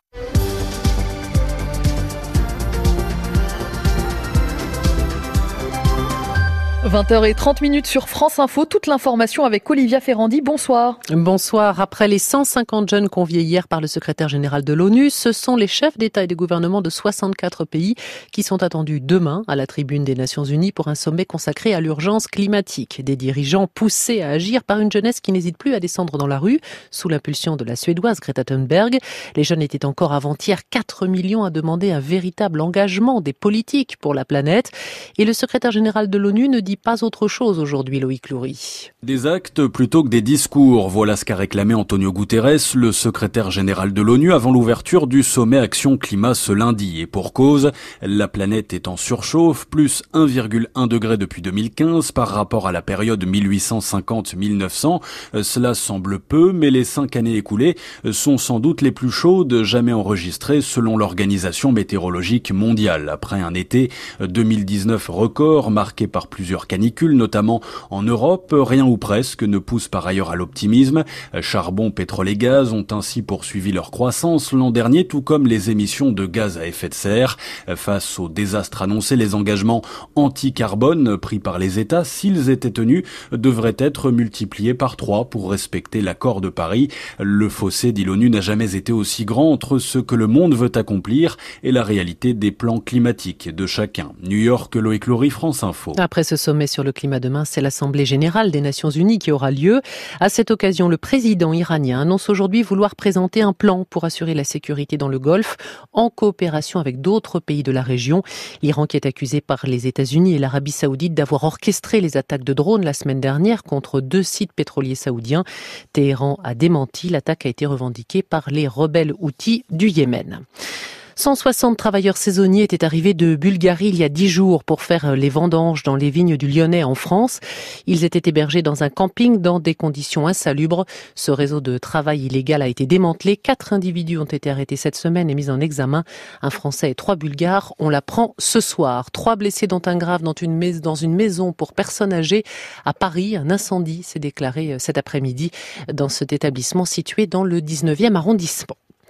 vingt heures trente sur France Info, toute l'information avec Olivia Ferrandi. Bonsoir. Bonsoir. Après les cent cinquante jeunes conviés hier par le secrétaire général de l'ONU, ce sont les chefs d'État et de gouvernement de soixante-quatre pays qui sont attendus demain à la tribune des Nations Unies pour un sommet consacré à l'urgence climatique. Des dirigeants poussés à agir par une jeunesse qui n'hésite plus à descendre dans la rue, sous l'impulsion de la Suédoise Greta Thunberg. Les jeunes étaient encore avant-hier quatre millions à demander un véritable engagement des politiques pour la planète. Et le secrétaire général de l'ONU ne dit pas autre chose aujourd'hui, Loïc Loury. Des actes plutôt que des discours. Voilà ce qu'a réclamé Antonio Guterres, le secrétaire général de l'ONU, avant l'ouverture du sommet Action Climat ce lundi. Et pour cause, la planète est en surchauffe, plus un virgule un degré depuis deux mille quinze par rapport à la période mille huit cent cinquante à mille neuf cents. Cela semble peu, mais les cinq années écoulées sont sans doute les plus chaudes jamais enregistrées selon l'Organisation météorologique mondiale. Après un été deux mille dix-neuf record marqué par plusieurs canicules, notamment en Europe, rien ou presque ne pousse par ailleurs à l'optimisme. Charbon, pétrole et gaz ont ainsi poursuivi leur croissance l'an dernier, tout comme les émissions de gaz à effet de serre. Face au désastre annoncé, les engagements anti-carbone pris par les États, s'ils étaient tenus, devraient être multipliés par trois pour respecter l'accord de Paris. Le fossé, dit l'ONU, n'a jamais été aussi grand entre ce que le monde veut accomplir et la réalité des plans climatiques de chacun. New York, Loïc Loury, France Info. Après ce sommet sur le climat demain, c'est l'Assemblée générale des Nations Unies qui aura lieu. À cette occasion, le président iranien annonce aujourd'hui vouloir présenter un plan pour assurer la sécurité dans le Golfe en coopération avec d'autres pays de la région. L'Iran qui est accusé par les États-Unis et l'Arabie saoudite d'avoir orchestré les attaques de drones la semaine dernière contre deux sites pétroliers saoudiens. Téhéran a démenti. L'attaque a été revendiquée par les rebelles houthis du Yémen. cent soixante travailleurs saisonniers étaient arrivés de Bulgarie il y a dix jours pour faire les vendanges dans les vignes du Lyonnais en France. Ils étaient hébergés dans un camping dans des conditions insalubres. Ce réseau de travail illégal a été démantelé. Quatre individus ont été arrêtés cette semaine et mis en examen. Un Français et trois Bulgares. On l'apprend ce soir. Trois blessés dont un grave dans une, mais- dans une maison pour personnes âgées à Paris. Un incendie s'est déclaré cet après-midi dans cet établissement situé dans le dix-neuvième arrondissement.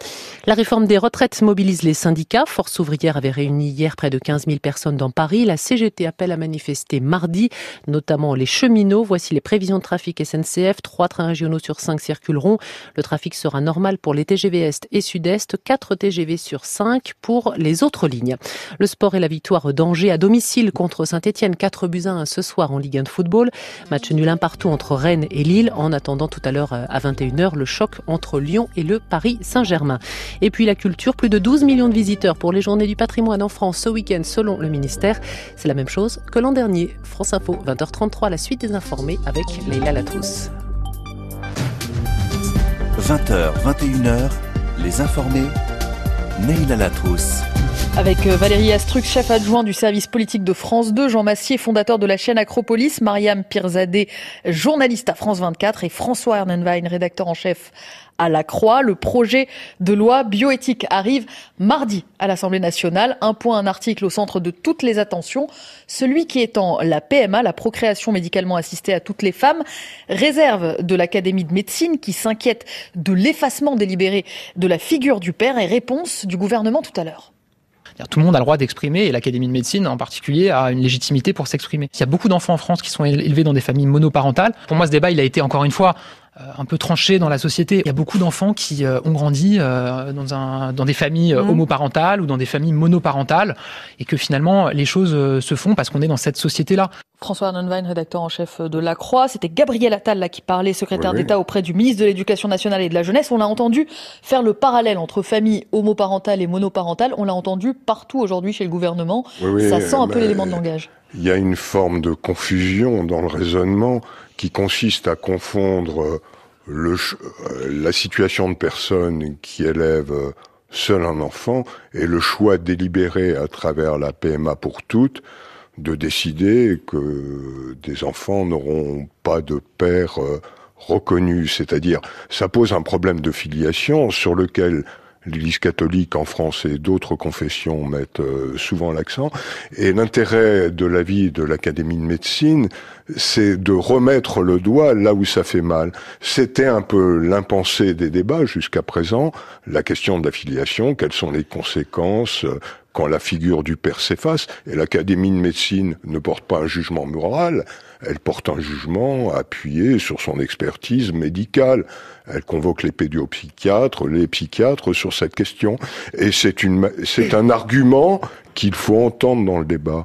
La réforme des retraites mobilise les syndicats. Force ouvrière avait réuni hier près de quinze mille personnes dans Paris. La C G T appelle à manifester mardi, notamment les cheminots. Voici les prévisions de trafic S N C F. Trois trains régionaux sur cinq circuleront. Le trafic sera normal pour les T G V Est et Sud-Est. Quatre T G V sur cinq pour les autres lignes. Le sport et la victoire d'Angers à domicile contre Saint-Etienne. quatre buts à un ce soir en Ligue un de football. Match nul un partout entre Rennes et Lille. En attendant tout à l'heure à vingt et une heures, le choc entre Lyon et le Paris Saint-Germain. Et puis la culture, plus de douze millions de visiteurs pour les journées du patrimoine en France ce week-end selon le ministère. C'est la même chose que l'an dernier. France Info, vingt heures trente-trois, la suite des informés avec Leïla Latrousse. vingt heures, vingt et une heures, les informés, Leïla Latrousse. Avec Valérie Astruc, chef adjoint du service politique de France deux, Jean Massier, fondateur de la chaîne Acropolis, Mariam Pirzadeh, journaliste à France vingt-quatre et François Ernenwein, rédacteur en chef à La Croix. Le projet de loi bioéthique arrive mardi à l'Assemblée nationale. Un point, un article au centre de toutes les attentions. Celui qui étend la P M A, la procréation médicalement assistée à toutes les femmes. Réserve de l'Académie de médecine qui s'inquiète de l'effacement délibéré de la figure du père et réponse du gouvernement tout à l'heure. Tout le monde a le droit d'exprimer et l'Académie de médecine en particulier a une légitimité pour s'exprimer. Il y a beaucoup d'enfants en France qui sont élevés dans des familles monoparentales. Pour moi, ce débat, il a été encore une fois un peu tranché dans la société. Il y a beaucoup d'enfants qui ont grandi dans, un, dans des familles mmh. homoparentales ou dans des familles monoparentales et que finalement, les choses se font parce qu'on est dans cette société-là. François Ernenwein, rédacteur en chef de La Croix. C'était Gabriel Attal là, qui parlait, secrétaire oui, d'État oui. auprès du ministre de l'Éducation nationale et de la Jeunesse. On l'a entendu faire le parallèle entre famille homoparentale et monoparentale. On l'a entendu partout aujourd'hui chez le gouvernement. Oui, oui, Ça sent un peu bah, l'élément de langage. Il y a une forme de confusion dans le raisonnement qui consiste à confondre le, la situation de personnes qui élèvent seul un enfant et le choix délibéré à travers la P M A pour toutes de décider que des enfants n'auront pas de père euh, reconnu. C'est-à-dire, ça pose un problème de filiation sur lequel l'Église catholique en France et d'autres confessions mettent euh, souvent l'accent. Et l'intérêt de l'avis de l'Académie de médecine, c'est de remettre le doigt là où ça fait mal. C'était un peu l'impensé des débats jusqu'à présent, la question de la filiation, quelles sont les conséquences euh, quand la figure du père s'efface. Et l'Académie de médecine ne porte pas un jugement moral, elle porte un jugement appuyé sur son expertise médicale. Elle convoque les pédiopsychiatres, les psychiatres sur cette question. Et c'est une, c'est un argument qu'il faut entendre dans le débat.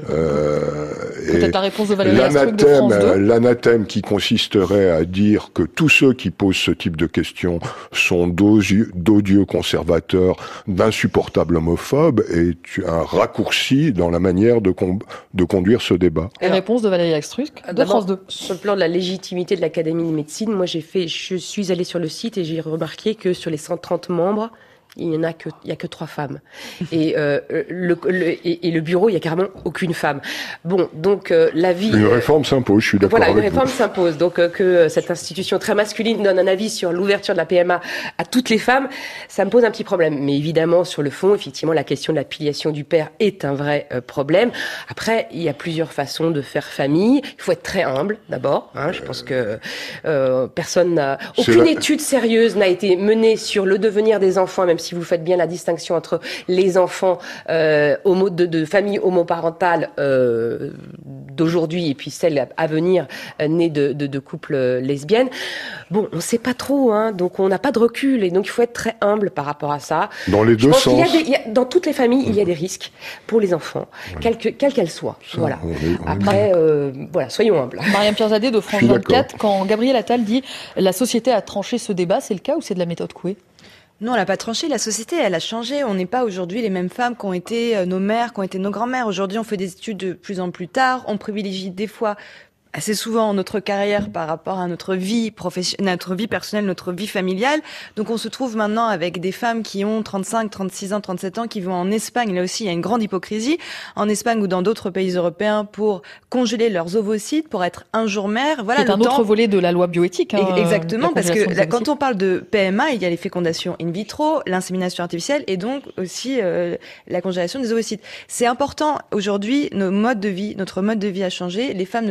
Euh, Peut-être la réponse de Valérie Astruc de France deux. L'anathème qui consisterait à dire que tous ceux qui posent ce type de questions sont d'odieux conservateurs, d'insupportables homophobes est un raccourci dans la manière de, con, de conduire ce débat. Et réponse de Valérie Astruc de France deux. Sur le plan de la légitimité de l'Académie de médecine, moi j'ai fait, je suis allée sur le site et j'ai remarqué que sur les cent trente membres, il n'y en a que, il y a que trois femmes. Et, euh, le, le, et, et le bureau, il y a carrément aucune femme. Bon, donc, euh, l'avis... Une réforme s'impose, je suis d'accord voilà, avec vous. Voilà, une réforme s'impose. Donc, euh, que cette institution très masculine donne un avis sur l'ouverture de la P M A à toutes les femmes, ça me pose un petit problème. Mais évidemment, sur le fond, effectivement, la question de la filiation du père est un vrai euh, problème. Après, il y a plusieurs façons de faire famille. Il faut être très humble, d'abord. Hein, je pense que euh, personne n'a... Aucune la... étude sérieuse n'a été menée sur le devenir des enfants, même si vous faites bien la distinction entre les enfants euh, homo, de, de familles homoparentales euh, d'aujourd'hui et puis celles à venir euh, nées de, de, de couples lesbiennes. Bon, on ne sait pas trop, hein, donc on n'a pas de recul et donc il faut être très humble par rapport à ça. Dans les deux sens. Il y a des, il y a, dans toutes les familles, il y a des risques pour les enfants, oui. quelles que, quelle qu'elles soient. Ça, voilà. On est, on Après, euh, voilà, soyons humbles. Mariam Pirzadeh de France vingt-quatre, quand Gabriel Attal dit la société a tranché ce débat, c'est le cas ou c'est de la méthode Coué ? Non, elle n'a pas tranché. La société, elle a changé. On n'est pas aujourd'hui les mêmes femmes qu'ont été nos mères, qu'ont été nos grands-mères. Aujourd'hui, on fait des études de plus en plus tard. On privilégie des fois assez souvent notre carrière par rapport à notre vie professionnelle, notre vie personnelle, notre vie familiale. Donc on se trouve maintenant avec des femmes qui ont trente-cinq, trente-six ans, trente-sept ans, qui vont en Espagne. Là aussi, il y a une grande hypocrisie. En Espagne ou dans d'autres pays européens pour congeler leurs ovocytes, pour être un jour mère. Voilà. C'est un autre volet de la loi bioéthique. Hein, Exactement, parce que là, quand on parle de P M A, il y a les fécondations in vitro, l'insémination artificielle et donc aussi euh, la congélation des ovocytes. C'est important. Aujourd'hui, nos modes de vie, notre mode de vie a changé. Les femmes ne sont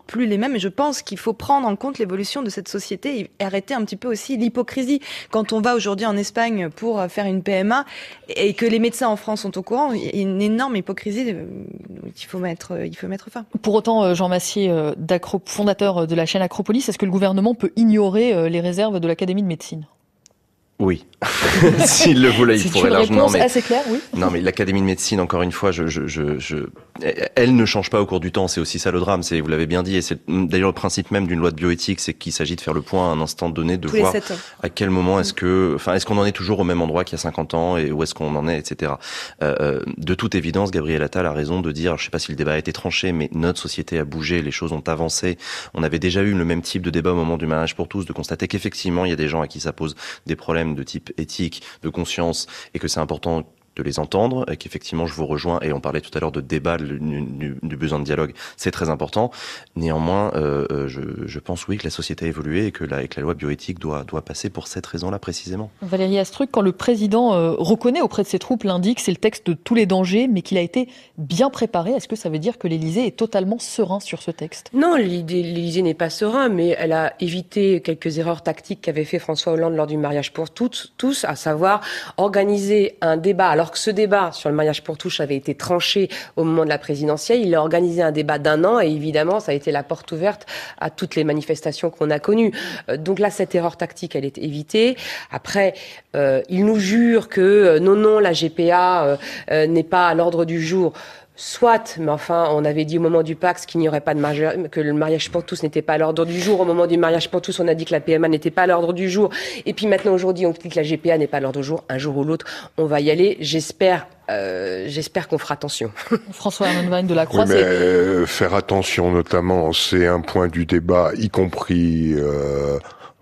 plus les mêmes. Et je pense qu'il faut prendre en compte l'évolution de cette société et arrêter un petit peu aussi l'hypocrisie. Quand on va aujourd'hui en Espagne pour faire une P M A et que les médecins en France sont au courant, il y a une énorme hypocrisie. Il faut mettre, il faut mettre fin. Pour autant, Jean Massier, d'Acro- fondateur de la chaîne Acropolis, est-ce que le gouvernement peut ignorer les réserves de l'Académie de médecine ? Oui, s'il le voulait, il c'est pourrait une largement. réponse mais... assez claire, oui. Non, mais l'Académie de médecine, encore une fois, je, je, je, je, elle ne change pas au cours du temps. C'est aussi ça le drame. C'est, vous l'avez bien dit, et c'est d'ailleurs le principe même d'une loi de bioéthique, c'est qu'il s'agit de faire le point à un instant donné, de Tous voir les sept ans. à quel moment est-ce que, enfin, est-ce qu'on en est toujours au même endroit qu'il y a cinquante ans et où est-ce qu'on en est, et cetera. Euh, de toute évidence, Gabriel Attal a raison de dire, je sais pas si le débat a été tranché, mais notre société a bougé, les choses ont avancé. On avait déjà eu le même type de débat au moment du mariage pour tous, de constater qu'effectivement, il y a des gens à qui ça pose des problèmes de type éthique, de conscience, et que c'est important de les entendre, et qu'effectivement je vous rejoins, et on parlait tout à l'heure de débat, du, du, du besoin de dialogue, c'est très important. Néanmoins, euh, je, je pense oui que la société a évolué et que la, et que la loi bioéthique doit, doit passer pour cette raison-là précisément. Valérie Astruc, quand le président euh, reconnaît auprès de ses troupes, l'indique, c'est le texte de tous les dangers, mais qu'il a été bien préparé, est-ce que ça veut dire que l'Élysée est totalement serein sur ce texte ? Non, l'Élysée n'est pas serein, mais elle a évité quelques erreurs tactiques qu'avait fait François Hollande lors du mariage pour toutes, tous, à savoir organiser un débat, alors que ce débat sur le mariage pour tous avait été tranché au moment de la présidentielle, il a organisé un débat d'un an et évidemment, ça a été la porte ouverte à toutes les manifestations qu'on a connues. Donc là, cette erreur tactique, elle est évitée. Après, euh, il nous jure que euh, non, non, la G P A euh, euh, n'est pas à l'ordre du jour. Soit, mais enfin, on avait dit au moment du Pacs qu'il n'y aurait pas de mariage, que le mariage pour tous n'était pas à l'ordre du jour. Au moment du mariage pour tous, on a dit que la P M A n'était pas à l'ordre du jour. Et puis maintenant, aujourd'hui, on dit que la G P A n'est pas à l'ordre du jour. Un jour ou l'autre, on va y aller. J'espère, euh, j'espère qu'on fera attention. François Hermann de la Croix, oui, mais euh, faire attention, notamment, c'est un point du débat, y compris euh,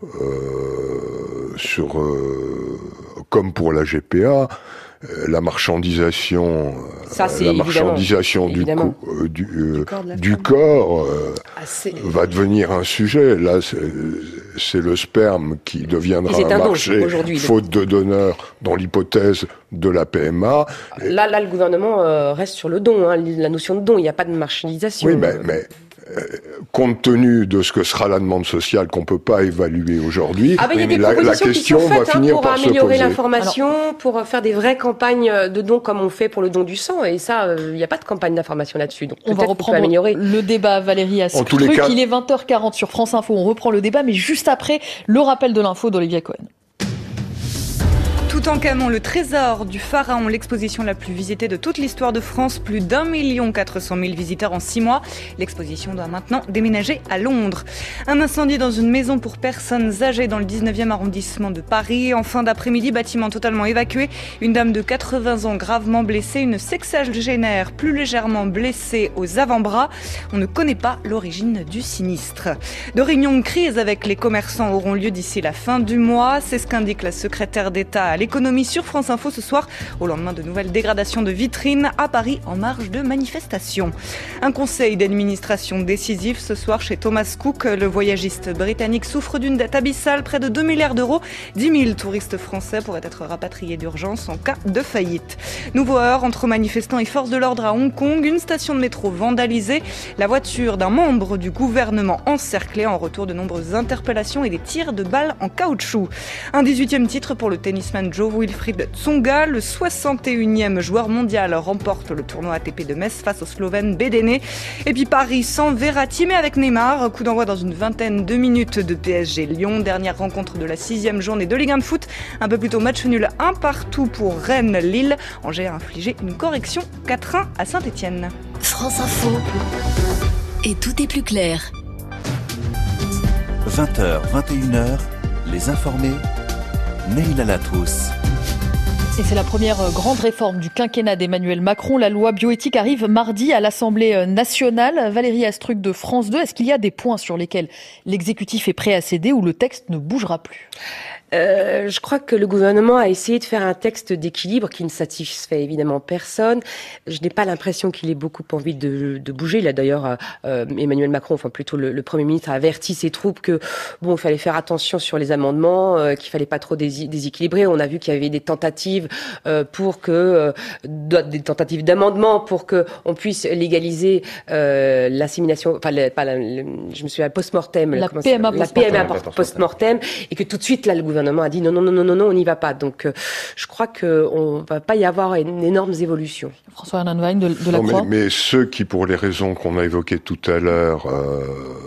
euh, sur, euh, comme pour la G P A. La marchandisation, Ça, la marchandisation du, co- euh, du, euh, du corps, du corps euh, ah, va devenir un sujet. Là, c'est, c'est le sperme qui deviendra un, un marché, faute de donneurs, dans l'hypothèse de la P M A. Là, là, le gouvernement euh, reste sur le don, hein, la notion de don. Il n'y a pas de marchandisation. Oui, mais, mais euh, compte tenu de ce que sera la demande sociale qu'on peut pas évaluer aujourd'hui, ah ben, la, la question faites, va finir hein, pour par se poser. Pour améliorer l'information, Alors, pour faire des vraies campagnes de dons comme on fait pour le don du sang. Et ça, il euh, n'y a pas de campagne d'information là-dessus. Donc on va reprendre améliorer. le débat, Valérie Astruc. Cas... Il est vingt heures quarante sur France Info. On reprend le débat, mais juste après, le rappel de l'info d'Olivia Cohen. Toutankhamon, le trésor du pharaon, l'exposition la plus visitée de toute l'histoire de France, plus d'un million quatre cent mille visiteurs en six mois. L'exposition doit maintenant déménager à Londres. Un incendie dans une maison pour personnes âgées dans le dix-neuvième arrondissement de Paris. En fin d'après-midi, bâtiment totalement évacué. Une dame de quatre-vingts ans gravement blessée, une sexagénaire plus légèrement blessée aux avant-bras. On ne connaît pas l'origine du sinistre. De réunions de crise avec les commerçants auront lieu d'ici la fin du mois. C'est ce qu'indique la secrétaire d'État à l'économie sur France Info ce soir, au lendemain de nouvelles dégradations de vitrines à Paris en marge de manifestations. Un conseil d'administration décisif ce soir chez Thomas Cook. Le voyagiste britannique souffre d'une dette abyssale, près de deux milliards d'euros. dix mille touristes français pourraient être rapatriés d'urgence en cas de faillite. Nouveau heurt entre manifestants et forces de l'ordre à Hong Kong. Une station de métro vandalisée. La voiture d'un membre du gouvernement encerclée, en retour de nombreuses interpellations et des tirs de balles en caoutchouc. Un dix-huitième titre pour le tennisman Joe Wilfried Tsonga. Le soixante et unième joueur mondial remporte le tournoi A T P de Metz face au Slovène Bedene. Et puis Paris sans Verratti mais avec Neymar. Coup d'envoi dans une vingtaine de minutes de P S G Lyon. Dernière rencontre de la sixième journée de Ligue un de foot. Un peu plus tôt, match nul un partout pour Rennes-Lille. Angers a infligé une correction quatre un à Saint-Etienne. France Info. Et tout est plus clair. vingt heures, vingt et une heures, les informés. Neila Latrousse. Et c'est la première grande réforme du quinquennat d'Emmanuel Macron. La loi bioéthique arrive mardi à l'Assemblée nationale. Valérie Astruc de France deux, est-ce qu'il y a des points sur lesquels l'exécutif est prêt à céder ou le texte ne bougera plus ? Euh, je crois que le gouvernement a essayé de faire un texte d'équilibre qui ne satisfait évidemment personne. Je n'ai pas l'impression qu'il ait beaucoup envie de, de bouger. Il a d'ailleurs, euh, Emmanuel Macron, enfin plutôt le, le Premier ministre, a averti ses troupes que bon, il fallait faire attention sur les amendements, euh, qu'il fallait pas trop dés- déséquilibrer. On a vu qu'il y avait des tentatives euh, pour que euh, des tentatives d'amendement pour que on puisse légaliser euh, l'assimilation, enfin le, pas la, le, je me souviens post-mortem, la comment P M A la P M A post-mortem, et que tout de suite là le gouvernement a dit non non non non non non on n'y va pas. Donc euh, je crois que on va pas y avoir une énorme évolution. François Hernanwein de, de la non, Croix. Mais, mais ceux qui, pour les raisons qu'on a évoquées tout à l'heure, euh,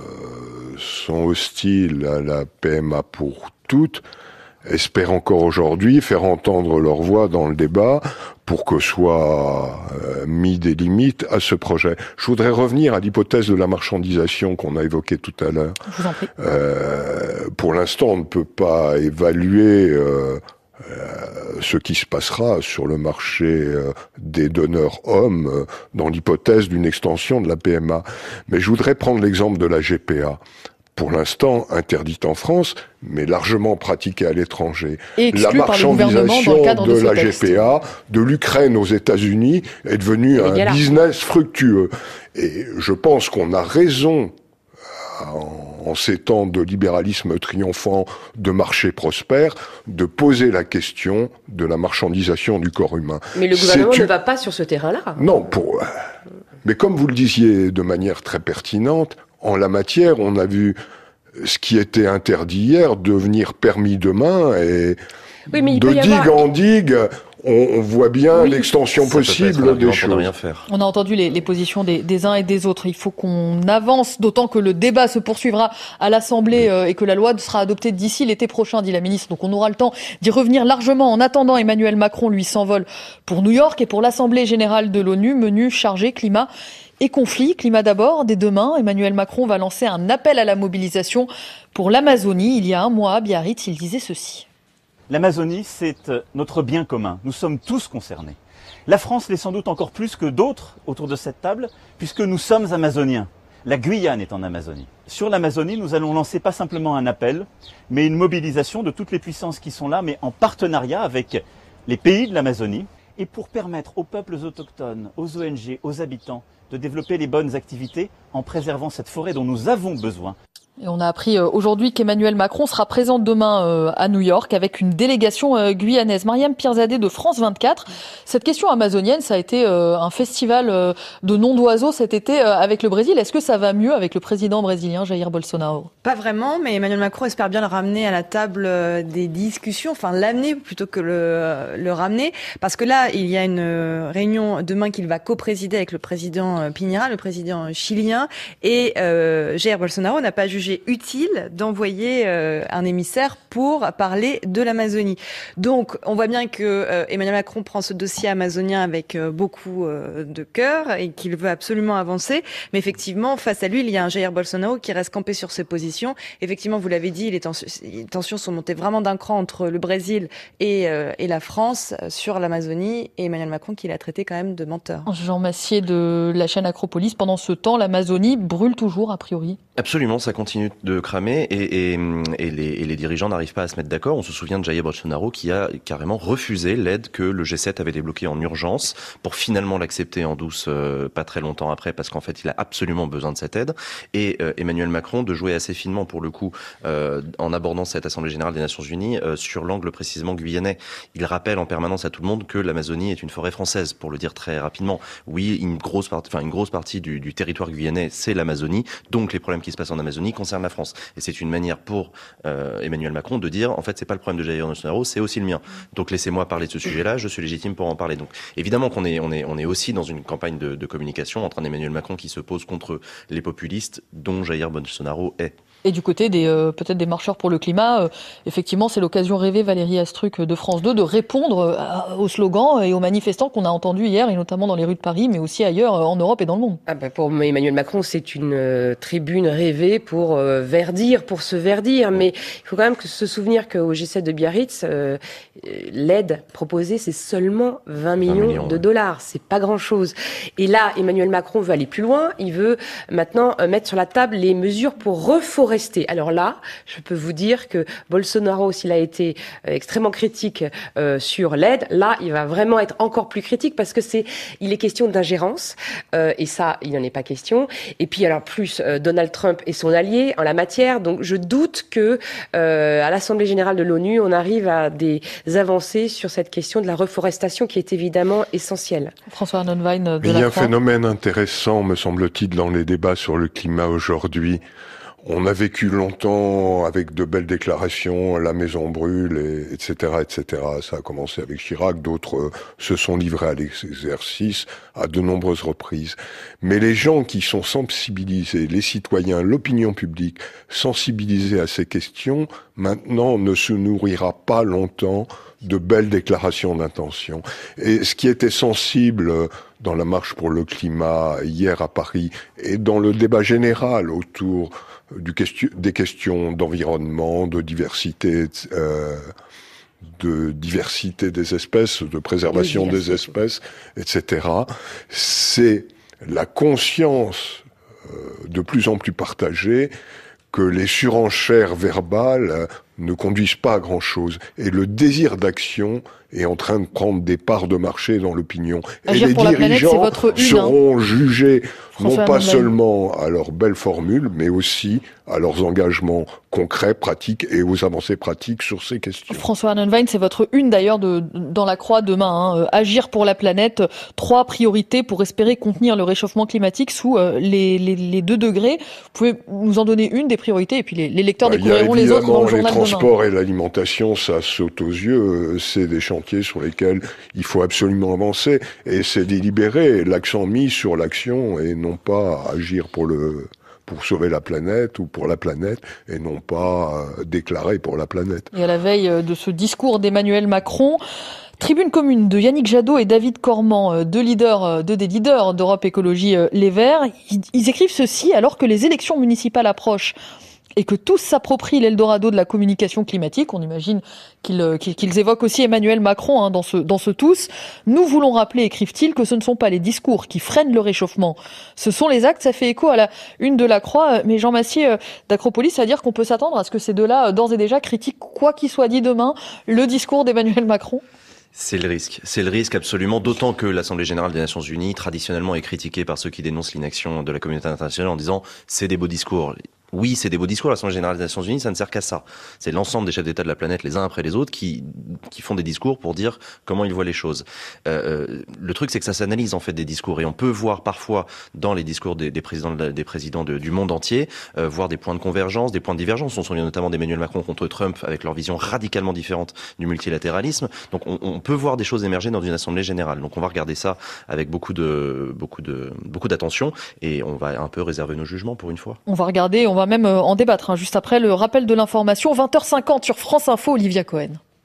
sont hostiles à la P M A pour toutes, espèrent encore aujourd'hui faire entendre leur voix dans le débat pour que soient euh, mis des limites à ce projet. Je voudrais revenir à l'hypothèse de la marchandisation qu'on a évoquée tout à l'heure. Je vous en prie. Euh, pour l'instant, on ne peut pas évaluer euh, euh, ce qui se passera sur le marché euh, des donneurs hommes euh, dans l'hypothèse d'une extension de la P M A. Mais je voudrais prendre l'exemple de la G P A. Pour l'instant interdite en France, mais largement pratiquée à l'étranger. La marchandisation de, de la G P A, de l'Ukraine aux États-Unis, est devenue un business fructueux. Et je pense qu'on a raison, en, en ces temps de libéralisme triomphant, de marché prospère, de poser la question de la marchandisation du corps humain. Mais le gouvernement ne va pas sur ce terrain-là. Non, pour... mais comme vous le disiez de manière très pertinente, en la matière, on a vu ce qui était interdit hier devenir permis demain, et oui, mais de digue avoir... en digue, on, on voit bien oui, l'extension possible des choses. Rien faire. On a entendu les, les positions des, des uns et des autres. Il faut qu'on avance, d'autant que le débat se poursuivra à l'Assemblée euh, et que la loi sera adoptée d'ici l'été prochain, dit la ministre. Donc on aura le temps d'y revenir largement. En attendant, Emmanuel Macron, lui, s'envole pour New York et pour l'Assemblée générale de l'ONU, menu chargé climat et conflit. Climat d'abord. Dès demain, Emmanuel Macron va lancer un appel à la mobilisation pour l'Amazonie. Il y a un mois, à Biarritz, il disait ceci. L'Amazonie, c'est notre bien commun. Nous sommes tous concernés. La France l'est sans doute encore plus que d'autres autour de cette table, puisque nous sommes amazoniens. La Guyane est en Amazonie. Sur l'Amazonie, nous allons lancer pas simplement un appel, mais une mobilisation de toutes les puissances qui sont là, mais en partenariat avec les pays de l'Amazonie, et pour permettre aux peuples autochtones, aux O N G, aux habitants, de développer les bonnes activités en préservant cette forêt dont nous avons besoin. Et on a appris aujourd'hui qu'Emmanuel Macron sera présent demain à New York avec une délégation guyanaise. Mariam Pirzadeh de France vingt-quatre. Cette question amazonienne, ça a été un festival de noms d'oiseaux cet été avec le Brésil. Est-ce que ça va mieux avec le président brésilien Jair Bolsonaro? Pas vraiment, mais Emmanuel Macron espère bien le ramener à la table des discussions, enfin l'amener plutôt que le, le ramener. Parce que là, il y a une réunion demain qu'il va co-présider avec le président Piñera, le président chilien. Et euh, Jair Bolsonaro n'a pas jugé utile d'envoyer euh, un émissaire pour parler de l'Amazonie. Donc, on voit bien que euh, Emmanuel Macron prend ce dossier amazonien avec euh, beaucoup euh, de cœur et qu'il veut absolument avancer. Mais effectivement, face à lui, il y a un Jair Bolsonaro qui reste campé sur ses positions. Effectivement, vous l'avez dit, les, tens- les tensions sont montées vraiment d'un cran entre le Brésil et, euh, et la France sur l'Amazonie, et Emmanuel Macron qui l'a traité quand même de menteur. Jean Massier de la chaîne Acropolis, pendant ce temps, l'Amazonie brûle toujours a priori. Absolument, ça continue de cramer et, et, et, les, et les dirigeants n'arrivent pas à se mettre d'accord. On se souvient de Jair Bolsonaro qui a carrément refusé l'aide que le G sept avait débloquée en urgence pour finalement l'accepter en douce euh, pas très longtemps après, parce qu'en fait il a absolument besoin de cette aide. Et euh, Emmanuel Macron de jouer assez finement pour le coup euh, en abordant cette Assemblée Générale des Nations Unies euh, sur l'angle précisément guyanais. Il rappelle en permanence à tout le monde que l'Amazonie est une forêt française, pour le dire très rapidement. Oui, une grosse partie, enfin une grosse partie du, du territoire guyanais, c'est l'Amazonie, donc les problèmes qui se passent en Amazonie concernent la France. Et c'est une manière pour euh, Emmanuel Macron de dire, en fait, c'est pas le problème de Jair Bolsonaro, c'est aussi le mien. Donc laissez-moi parler de ce sujet-là, je suis légitime pour en parler. Donc évidemment qu'on est, on est, on est aussi dans une campagne de, de communication entre un Emmanuel Macron qui se pose contre les populistes, dont Jair Bolsonaro est. Et du côté des euh, peut-être des marcheurs pour le climat, euh, effectivement, c'est l'occasion rêvée, Valérie Astruc de France deux, de répondre euh, aux slogans et aux manifestants qu'on a entendus hier, et notamment dans les rues de Paris, mais aussi ailleurs euh, en Europe et dans le monde. Ah ben pour Emmanuel Macron, c'est une euh, tribune rêvée pour euh, verdir, pour se verdir. Mais il faut quand même se souvenir qu'au G sept de Biarritz, euh, l'aide proposée, c'est seulement vingt millions de dollars. C'est pas grand-chose. Et là, Emmanuel Macron veut aller plus loin. Il veut maintenant euh, mettre sur la table les mesures pour reforester reforester. Alors là, je peux vous dire que Bolsonaro, s'il a été euh, extrêmement critique euh, sur l'aide, là, il va vraiment être encore plus critique parce que c'est, il est question d'ingérence euh, et ça, il n'en est pas question. Et puis alors plus euh, Donald Trump est son allié en la matière, donc je doute que euh, à l'Assemblée générale de l'ONU, on arrive à des avancées sur cette question de la reforestation qui est évidemment essentielle. François Arnon Vine de Il y a la un Croix. phénomène intéressant, me semble-t-il, dans les débats sur le climat aujourd'hui. On a vécu longtemps avec de belles déclarations, la maison brûle, et, etc., et cetera. Ça a commencé avec Chirac, d'autres euh, se sont livrés à l'exercice à de nombreuses reprises. Mais les gens qui sont sensibilisés, les citoyens, l'opinion publique, sensibilisés à ces questions, maintenant ne se nourrira pas longtemps de belles déclarations d'intention. Et ce qui était sensible dans la marche pour le climat hier à Paris et dans le débat général autour du question, des questions d'environnement, de diversité, euh, de diversité des espèces, de préservation de des espèces, et cetera. C'est la conscience euh, de plus en plus partagée que les surenchères verbales ne conduisent pas à grand-chose. Et le désir d'action est en train de prendre des parts de marché dans l'opinion. Agir et les dirigeants planète, une, seront hein. jugés François non pas Arnon seulement à leurs belles formules, mais aussi à leurs engagements concrets, pratiques et aux avancées pratiques sur ces questions. François Arnon Vine, c'est votre une d'ailleurs de, dans la Croix demain. Hein. Agir pour la planète, trois priorités pour espérer contenir le réchauffement climatique sous euh, les, les, les deux degrés. Vous pouvez nous en donner une des priorités et puis les, les lecteurs bah, découvriront les autres dans le journal demain. Les transports et l'alimentation, ça saute aux yeux. C'est des chantiers sur lesquels il faut absolument avancer. Et c'est délibéré, l'accent mis sur l'action et non pas agir pour le... pour sauver la planète ou pour la planète et non pas euh, déclarer pour la planète. Et à la veille de ce discours d'Emmanuel Macron, tribune commune de Yannick Jadot et David Cormand, deux leaders, deux des leaders d'Europe Écologie Les Verts, ils, ils écrivent ceci alors que les élections municipales approchent et que tous s'approprient l'Eldorado de la communication climatique. On imagine qu'ils, qu'ils évoquent aussi Emmanuel Macron hein, dans ce, dans ce tous. Nous voulons rappeler, écrivent-ils, que ce ne sont pas les discours qui freinent le réchauffement. Ce sont les actes. Ça fait écho à la une de la Croix. Mais Jean Massier d'Acropolis, ça veut dire qu'on peut s'attendre à ce que ces deux-là, d'ores et déjà, critiquent, quoi qu'il soit dit demain, le discours d'Emmanuel Macron? C'est le risque. C'est le risque absolument, d'autant que l'Assemblée générale des Nations Unies, traditionnellement, est critiquée par ceux qui dénoncent l'inaction de la communauté internationale en disant « c'est des beaux discours ». Oui, c'est des beaux discours. L'Assemblée générale des Nations Unies, ça ne sert qu'à ça. C'est l'ensemble des chefs d'État de la planète, les uns après les autres, qui qui font des discours pour dire comment ils voient les choses. Euh, le truc, c'est que ça s'analyse en fait des discours, et on peut voir parfois dans les discours des, des présidents, de, des présidents de, du monde entier, euh, voir des points de convergence, des points de divergence. On se souvient notamment d'Emmanuel Macron contre Trump, avec leur vision radicalement différente du multilatéralisme. Donc, on, on peut voir des choses émerger dans une Assemblée générale. Donc, on va regarder ça avec beaucoup de beaucoup de beaucoup d'attention, et on va un peu réserver nos jugements pour une fois. On va regarder, on va même en débattre hein, juste après le rappel de l'information. vingt heures cinquante sur France Info, Olivia Cohen.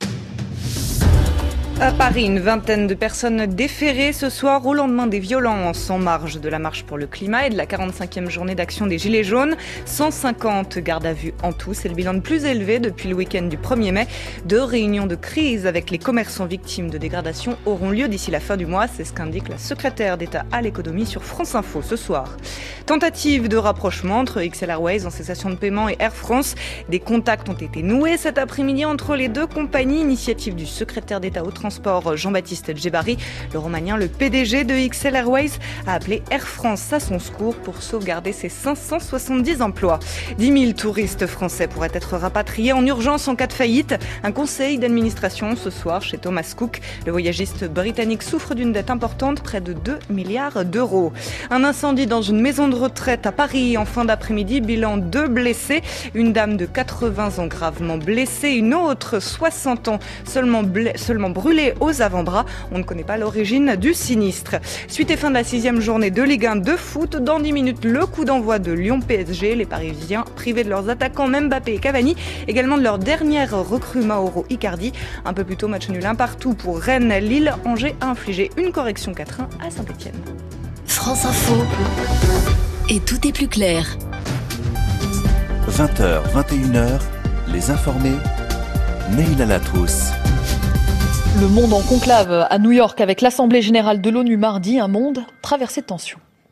À Paris, une vingtaine de personnes déférées ce soir au lendemain des violences en marge de la marche pour le climat et de la quarante-cinquième journée d'action des Gilets jaunes. cent cinquante gardes à vue en tout. C'est le bilan le plus élevé depuis le week-end du premier mai. Deux réunions de crise avec les commerçants victimes de dégradation auront lieu d'ici la fin du mois. C'est ce qu'indique la secrétaire d'État à l'économie sur France Info ce soir. Tentative de rapprochement entre X L Airways en cessation de paiement et Air France. Des contacts ont été noués cet après-midi entre les deux compagnies. Initiative du secrétaire d'État au transport Jean-Baptiste Djebari. Le Romanien, le P D G de X L Airways, a appelé Air France à son secours pour sauvegarder ses cinq cent soixante-dix emplois. dix mille touristes français pourraient être rapatriés en urgence en cas de faillite. Un conseil d'administration ce soir chez Thomas Cook. Le voyagiste britannique souffre d'une dette importante, près de deux milliards d'euros. Un incendie dans une maison de retraite à Paris en fin d'après-midi. Bilan deux blessés. Une dame de quatre-vingts ans gravement blessée. Une autre, soixante ans, seulement, bla- seulement brûlée aux avant-bras. On ne connaît pas l'origine du sinistre. Suite et fin de la sixième journée de Ligue un de foot. Dans dix minutes, le coup d'envoi de Lyon-P S G. Les Parisiens privés de leurs attaquants, Mbappé et Cavani. Également de leur dernière recrue Mauro Icardi. Un peu plus tôt, match nul un partout pour Rennes. Lille, Angers a infligé une correction quatre un à Saint-Etienne. France Info. Et tout est plus clair. vingt heures, vingt et une heures, les informés, Neila Latrousse. Le monde en conclave à New York avec l'Assemblée générale de l'ONU mardi, un monde traversé de tensions.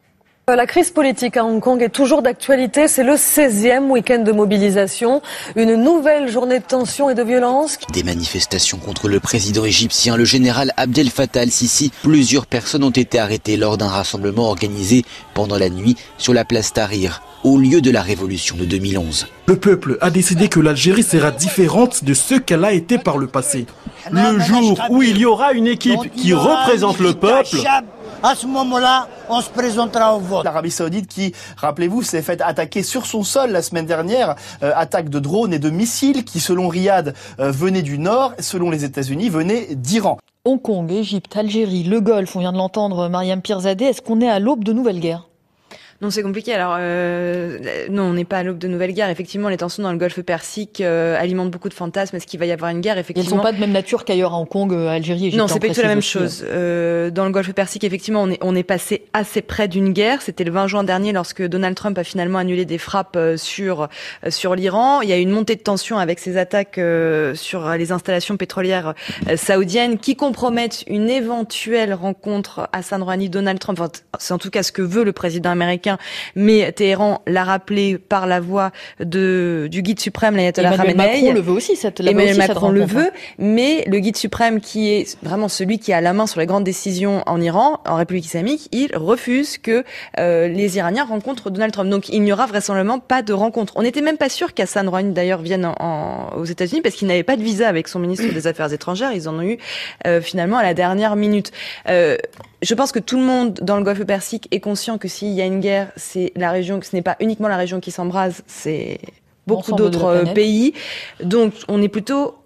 La crise politique à Hong Kong est toujours d'actualité. C'est le seizième week-end de mobilisation. Une nouvelle journée de tension et de violence. Des manifestations contre le président égyptien, le général Abdel Fattah al-Sisi. Plusieurs personnes ont été arrêtées lors d'un rassemblement organisé pendant la nuit sur la place Tahrir, au lieu de la révolution de deux mille onze. Le peuple a décidé que l'Algérie sera différente de ce qu'elle a été par le passé. Le jour où il y aura une équipe qui représente le peuple, à ce moment-là, on se présentera au vote. L'Arabie Saoudite qui, rappelez-vous, s'est fait attaquer sur son sol la semaine dernière, euh, attaque de drones et de missiles qui, selon Riyad, euh, venaient du nord, selon les États-Unis, venaient d'Iran. Hong Kong, Égypte, Algérie, le Golfe, on vient de l'entendre, Mariam Pirzadeh, est-ce qu'on est à l'aube de nouvelles guerres ? Non, c'est compliqué. Alors, euh, non, on n'est pas à l'aube de nouvelles guerres. Effectivement, les tensions dans le Golfe Persique euh, alimentent beaucoup de fantasmes. Est-ce qu'il va y avoir une guerre ? Effectivement, elles ne sont pas de même nature qu'ailleurs à Hong Kong, Algérie, Égypte. Non, c'est pas du tout la même aussi. chose. Euh, dans le Golfe Persique, effectivement, on est, on est passé assez près d'une guerre. C'était le vingt juin dernier lorsque Donald Trump a finalement annulé des frappes sur sur l'Iran. Il y a eu une montée de tension avec ces attaques euh, sur les installations pétrolières euh, saoudiennes qui compromettent une éventuelle rencontre Hassan Rouhani-Donald Trump. Enfin, c'est en tout cas ce que veut le président américain, mais Téhéran l'a rappelé par la voix de, du guide suprême, l'ayatollah Khamenei. Emmanuel Macron le veut aussi, cette Emmanuel aussi, Macron cette le veut, mais le guide suprême qui est vraiment celui qui a la main sur les grandes décisions en Iran, en République islamique, il refuse que euh, les Iraniens rencontrent Donald Trump. Donc il n'y aura vraisemblablement pas de rencontre. On n'était même pas sûr qu'Hassan Rouhani d'ailleurs vienne en, en, aux États-Unis parce qu'il n'avait pas de visa avec son ministre des Affaires étrangères. Ils en ont eu euh, finalement à la dernière minute. Euh, Je pense que tout le monde dans le Golfe Persique est conscient que s'il y a une guerre, c'est la région, que ce n'est pas uniquement la région qui s'embrase, c'est beaucoup d'autres pays. Donc on est plutôt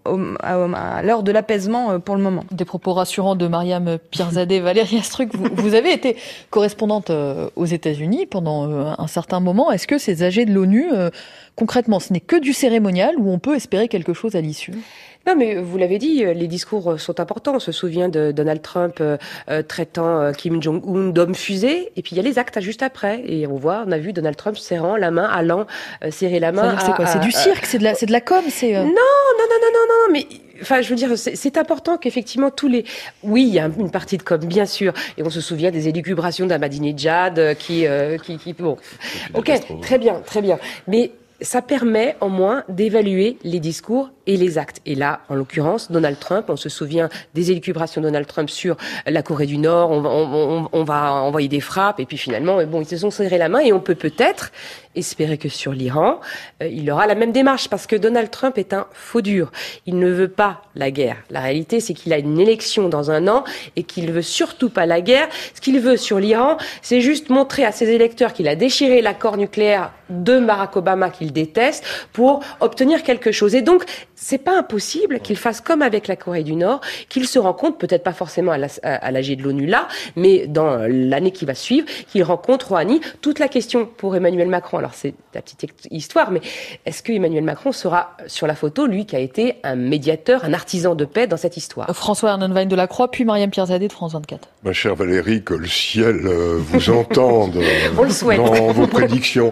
à l'heure de l'apaisement pour le moment. Des propos rassurants de Mariam Pirzadeh. Valérie Astruc, vous, vous avez été correspondante aux États-Unis pendant un certain moment. Est-ce que ces A G de l'ONU, concrètement, ce n'est que du cérémonial ou on peut espérer quelque chose à l'issue ? Non, mais vous l'avez dit, les discours sont importants. On se souvient de Donald Trump euh, traitant euh, Kim Jong-un d'homme fusée, et puis il y a les actes juste après. Et on voit, on a vu Donald Trump serrant la main, allant euh, serrer la main. C'est quoi ? C'est du cirque, c'est de la, c'est de la com, c'est. Euh... Non, non, non, non, non, non, mais. Enfin, je veux dire, c'est, c'est important qu'effectivement tous les. Oui, il y a une partie de com, bien sûr, et on se souvient des élucubrations d'Ahmadinejad qui, euh, qui, qui, bon. Ok, très bien, très bien, mais. Ça permet, au moins, d'évaluer les discours et les actes. Et là, en l'occurrence, Donald Trump, on se souvient des élucubrations de Donald Trump sur la Corée du Nord, on va, on, on va envoyer des frappes, et puis finalement, bon, ils se sont serrés la main, et on peut peut-être espérer que sur l'Iran, euh, il aura la même démarche, parce que Donald Trump est un faux dur. Il ne veut pas la guerre. La réalité, c'est qu'il a une élection dans un an, et qu'il ne veut surtout pas la guerre. Ce qu'il veut sur l'Iran, c'est juste montrer à ses électeurs qu'il a déchiré l'accord nucléaire de Barack Obama, qu'il déteste, pour obtenir quelque chose. Et donc, c'est pas impossible qu'il fasse comme avec la Corée du Nord, qu'il se rencontre, peut-être pas forcément à, la, à l'A G de l'ONU là, mais dans l'année qui va suivre, qu'il rencontre Rouhani. Toute la question pour Emmanuel Macron, alors c'est la petite histoire, mais est-ce que Emmanuel Macron sera sur la photo, lui qui a été un médiateur, un artisan de paix dans cette histoire ? François Hernanwein de la Croix, puis Mariam Pirzadeh de France vingt-quatre. Ma chère Valérie, que le ciel euh, vous entende On le souhaite. Dans vos prédictions.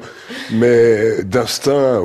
Mais d'instinct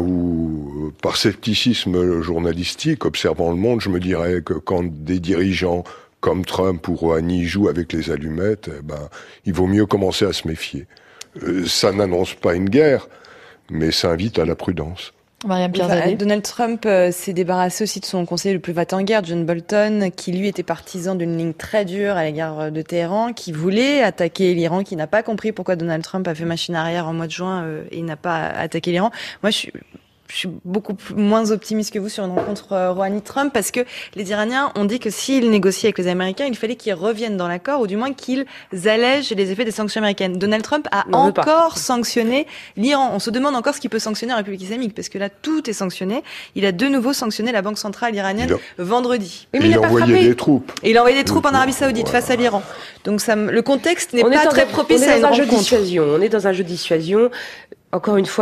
ou par scepticisme journalistique, observant le monde, je me dirais que quand des dirigeants comme Trump ou Rouhani jouent avec les allumettes, eh ben, il vaut mieux commencer à se méfier. Euh, ça n'annonce pas une guerre, mais ça invite à la prudence. Mariam Pirzadeh. Donald Trump euh, s'est débarrassé aussi de son conseiller le plus va-t-en-guerre, John Bolton, qui lui était partisan d'une ligne très dure à l'égard de Téhéran, qui voulait attaquer l'Iran, qui n'a pas compris pourquoi Donald Trump a fait machine arrière en mois de juin euh, et il n'a pas attaqué l'Iran. Moi, je suis... Je suis beaucoup plus, moins optimiste que vous sur une rencontre euh, Rouhani-Trump parce que les Iraniens ont dit que s'ils négociaient avec les Américains, il fallait qu'ils reviennent dans l'accord ou du moins qu'ils allègent les effets des sanctions américaines. Donald Trump a encore sanctionné l'Iran. On se demande encore ce qu'il peut sanctionner la République islamique parce que là, tout est sanctionné. Il a de nouveau sanctionné la Banque centrale iranienne a... vendredi. Oui, mais il, il a envoyé des troupes. Et il a envoyé des troupes en Arabie Saoudite face à l'Iran. Donc ça, le contexte n'est on pas très propice à une rencontre. On est dans un jeu de dissuasion. On est dans un jeu de dissuasion. Encore une fois,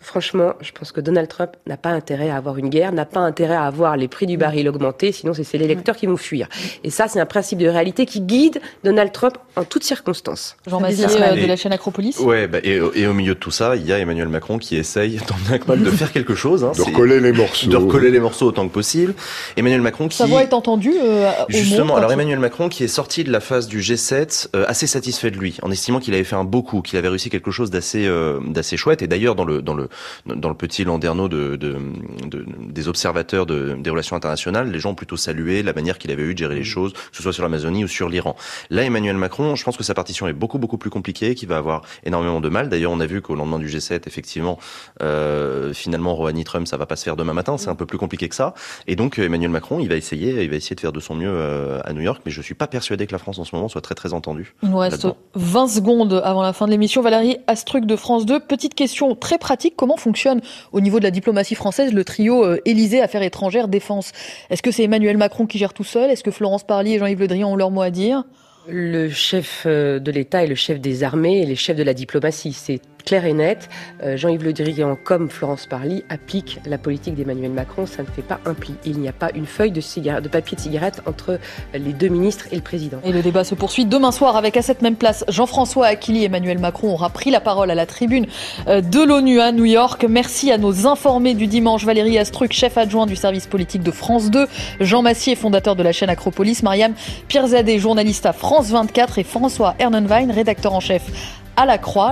Franchement, je pense que Donald Trump n'a pas intérêt à avoir une guerre, n'a pas intérêt à avoir les prix du baril augmentés, sinon c'est, c'est les électeurs qui vont fuir. Et ça, c'est un principe de réalité qui guide Donald Trump en toutes circonstances. Jean Massier euh, de la chaîne Acropolis. Ouais, bah, et, et au milieu de tout ça, il y a Emmanuel Macron qui essaye, tant bien que mal, de faire quelque chose. Hein, de recoller les morceaux. De recoller les morceaux autant que possible. Emmanuel Macron qui... Sa voix est entendue euh, au Justement, monde, alors il... Emmanuel Macron qui est sorti de la phase du G sept euh, assez satisfait de lui, en estimant qu'il avait fait un beau coup, qu'il avait réussi quelque chose d'assez euh, d'assez chouette. Et d'ailleurs, dans le dans le dans le petit landerneau de, de, de des observateurs de, des relations internationales, les gens ont plutôt salué la manière qu'il avait eu de gérer les choses, que ce soit sur l'Amazonie ou sur l'Iran. Là, Emmanuel Macron, je pense que sa partition est beaucoup beaucoup plus compliquée, qu'il va avoir énormément de mal. D'ailleurs, on a vu qu'au lendemain du G sept, effectivement, euh, finalement, Rouhani Trump, ça va pas se faire demain matin. C'est un peu plus compliqué que ça. Et donc, Emmanuel Macron, il va essayer, il va essayer de faire de son mieux euh, à New York, mais je suis pas persuadé que la France en ce moment soit très très entendue. Il nous reste vingt secondes avant la fin de l'émission. Valérie Astruc de France deux. Petite question très pratique. Comment fonctionne au niveau de la diplomatie française le trio euh, Élysée, Affaires étrangères, Défense? Est-ce que c'est Emmanuel Macron qui gère tout seul? Est-ce que Florence Parly et Jean-Yves Le Drian ont leur mot à dire? Le chef de l'État est le chef des armées et les chefs de la diplomatie. C'est clair et net. Euh, Jean-Yves Le Drian, comme Florence Parly, applique la politique d'Emmanuel Macron. Ça ne fait pas un pli. Il n'y a pas une feuille de, cigare, de papier de cigarette entre les deux ministres et le président. Et le débat se poursuit demain soir avec, à cette même place, Jean-François Aquili. Emmanuel Macron aura pris la parole à la tribune de l'ONU à New York. Merci à nos informés du dimanche. Valérie Astruc, chef adjoint du service politique de France deux. Jean Massier, fondateur de la chaîne Acropolis. Mariam Pirzadeh, journaliste à France vingt-quatre. Et François Ernenwein, rédacteur en chef à La Croix.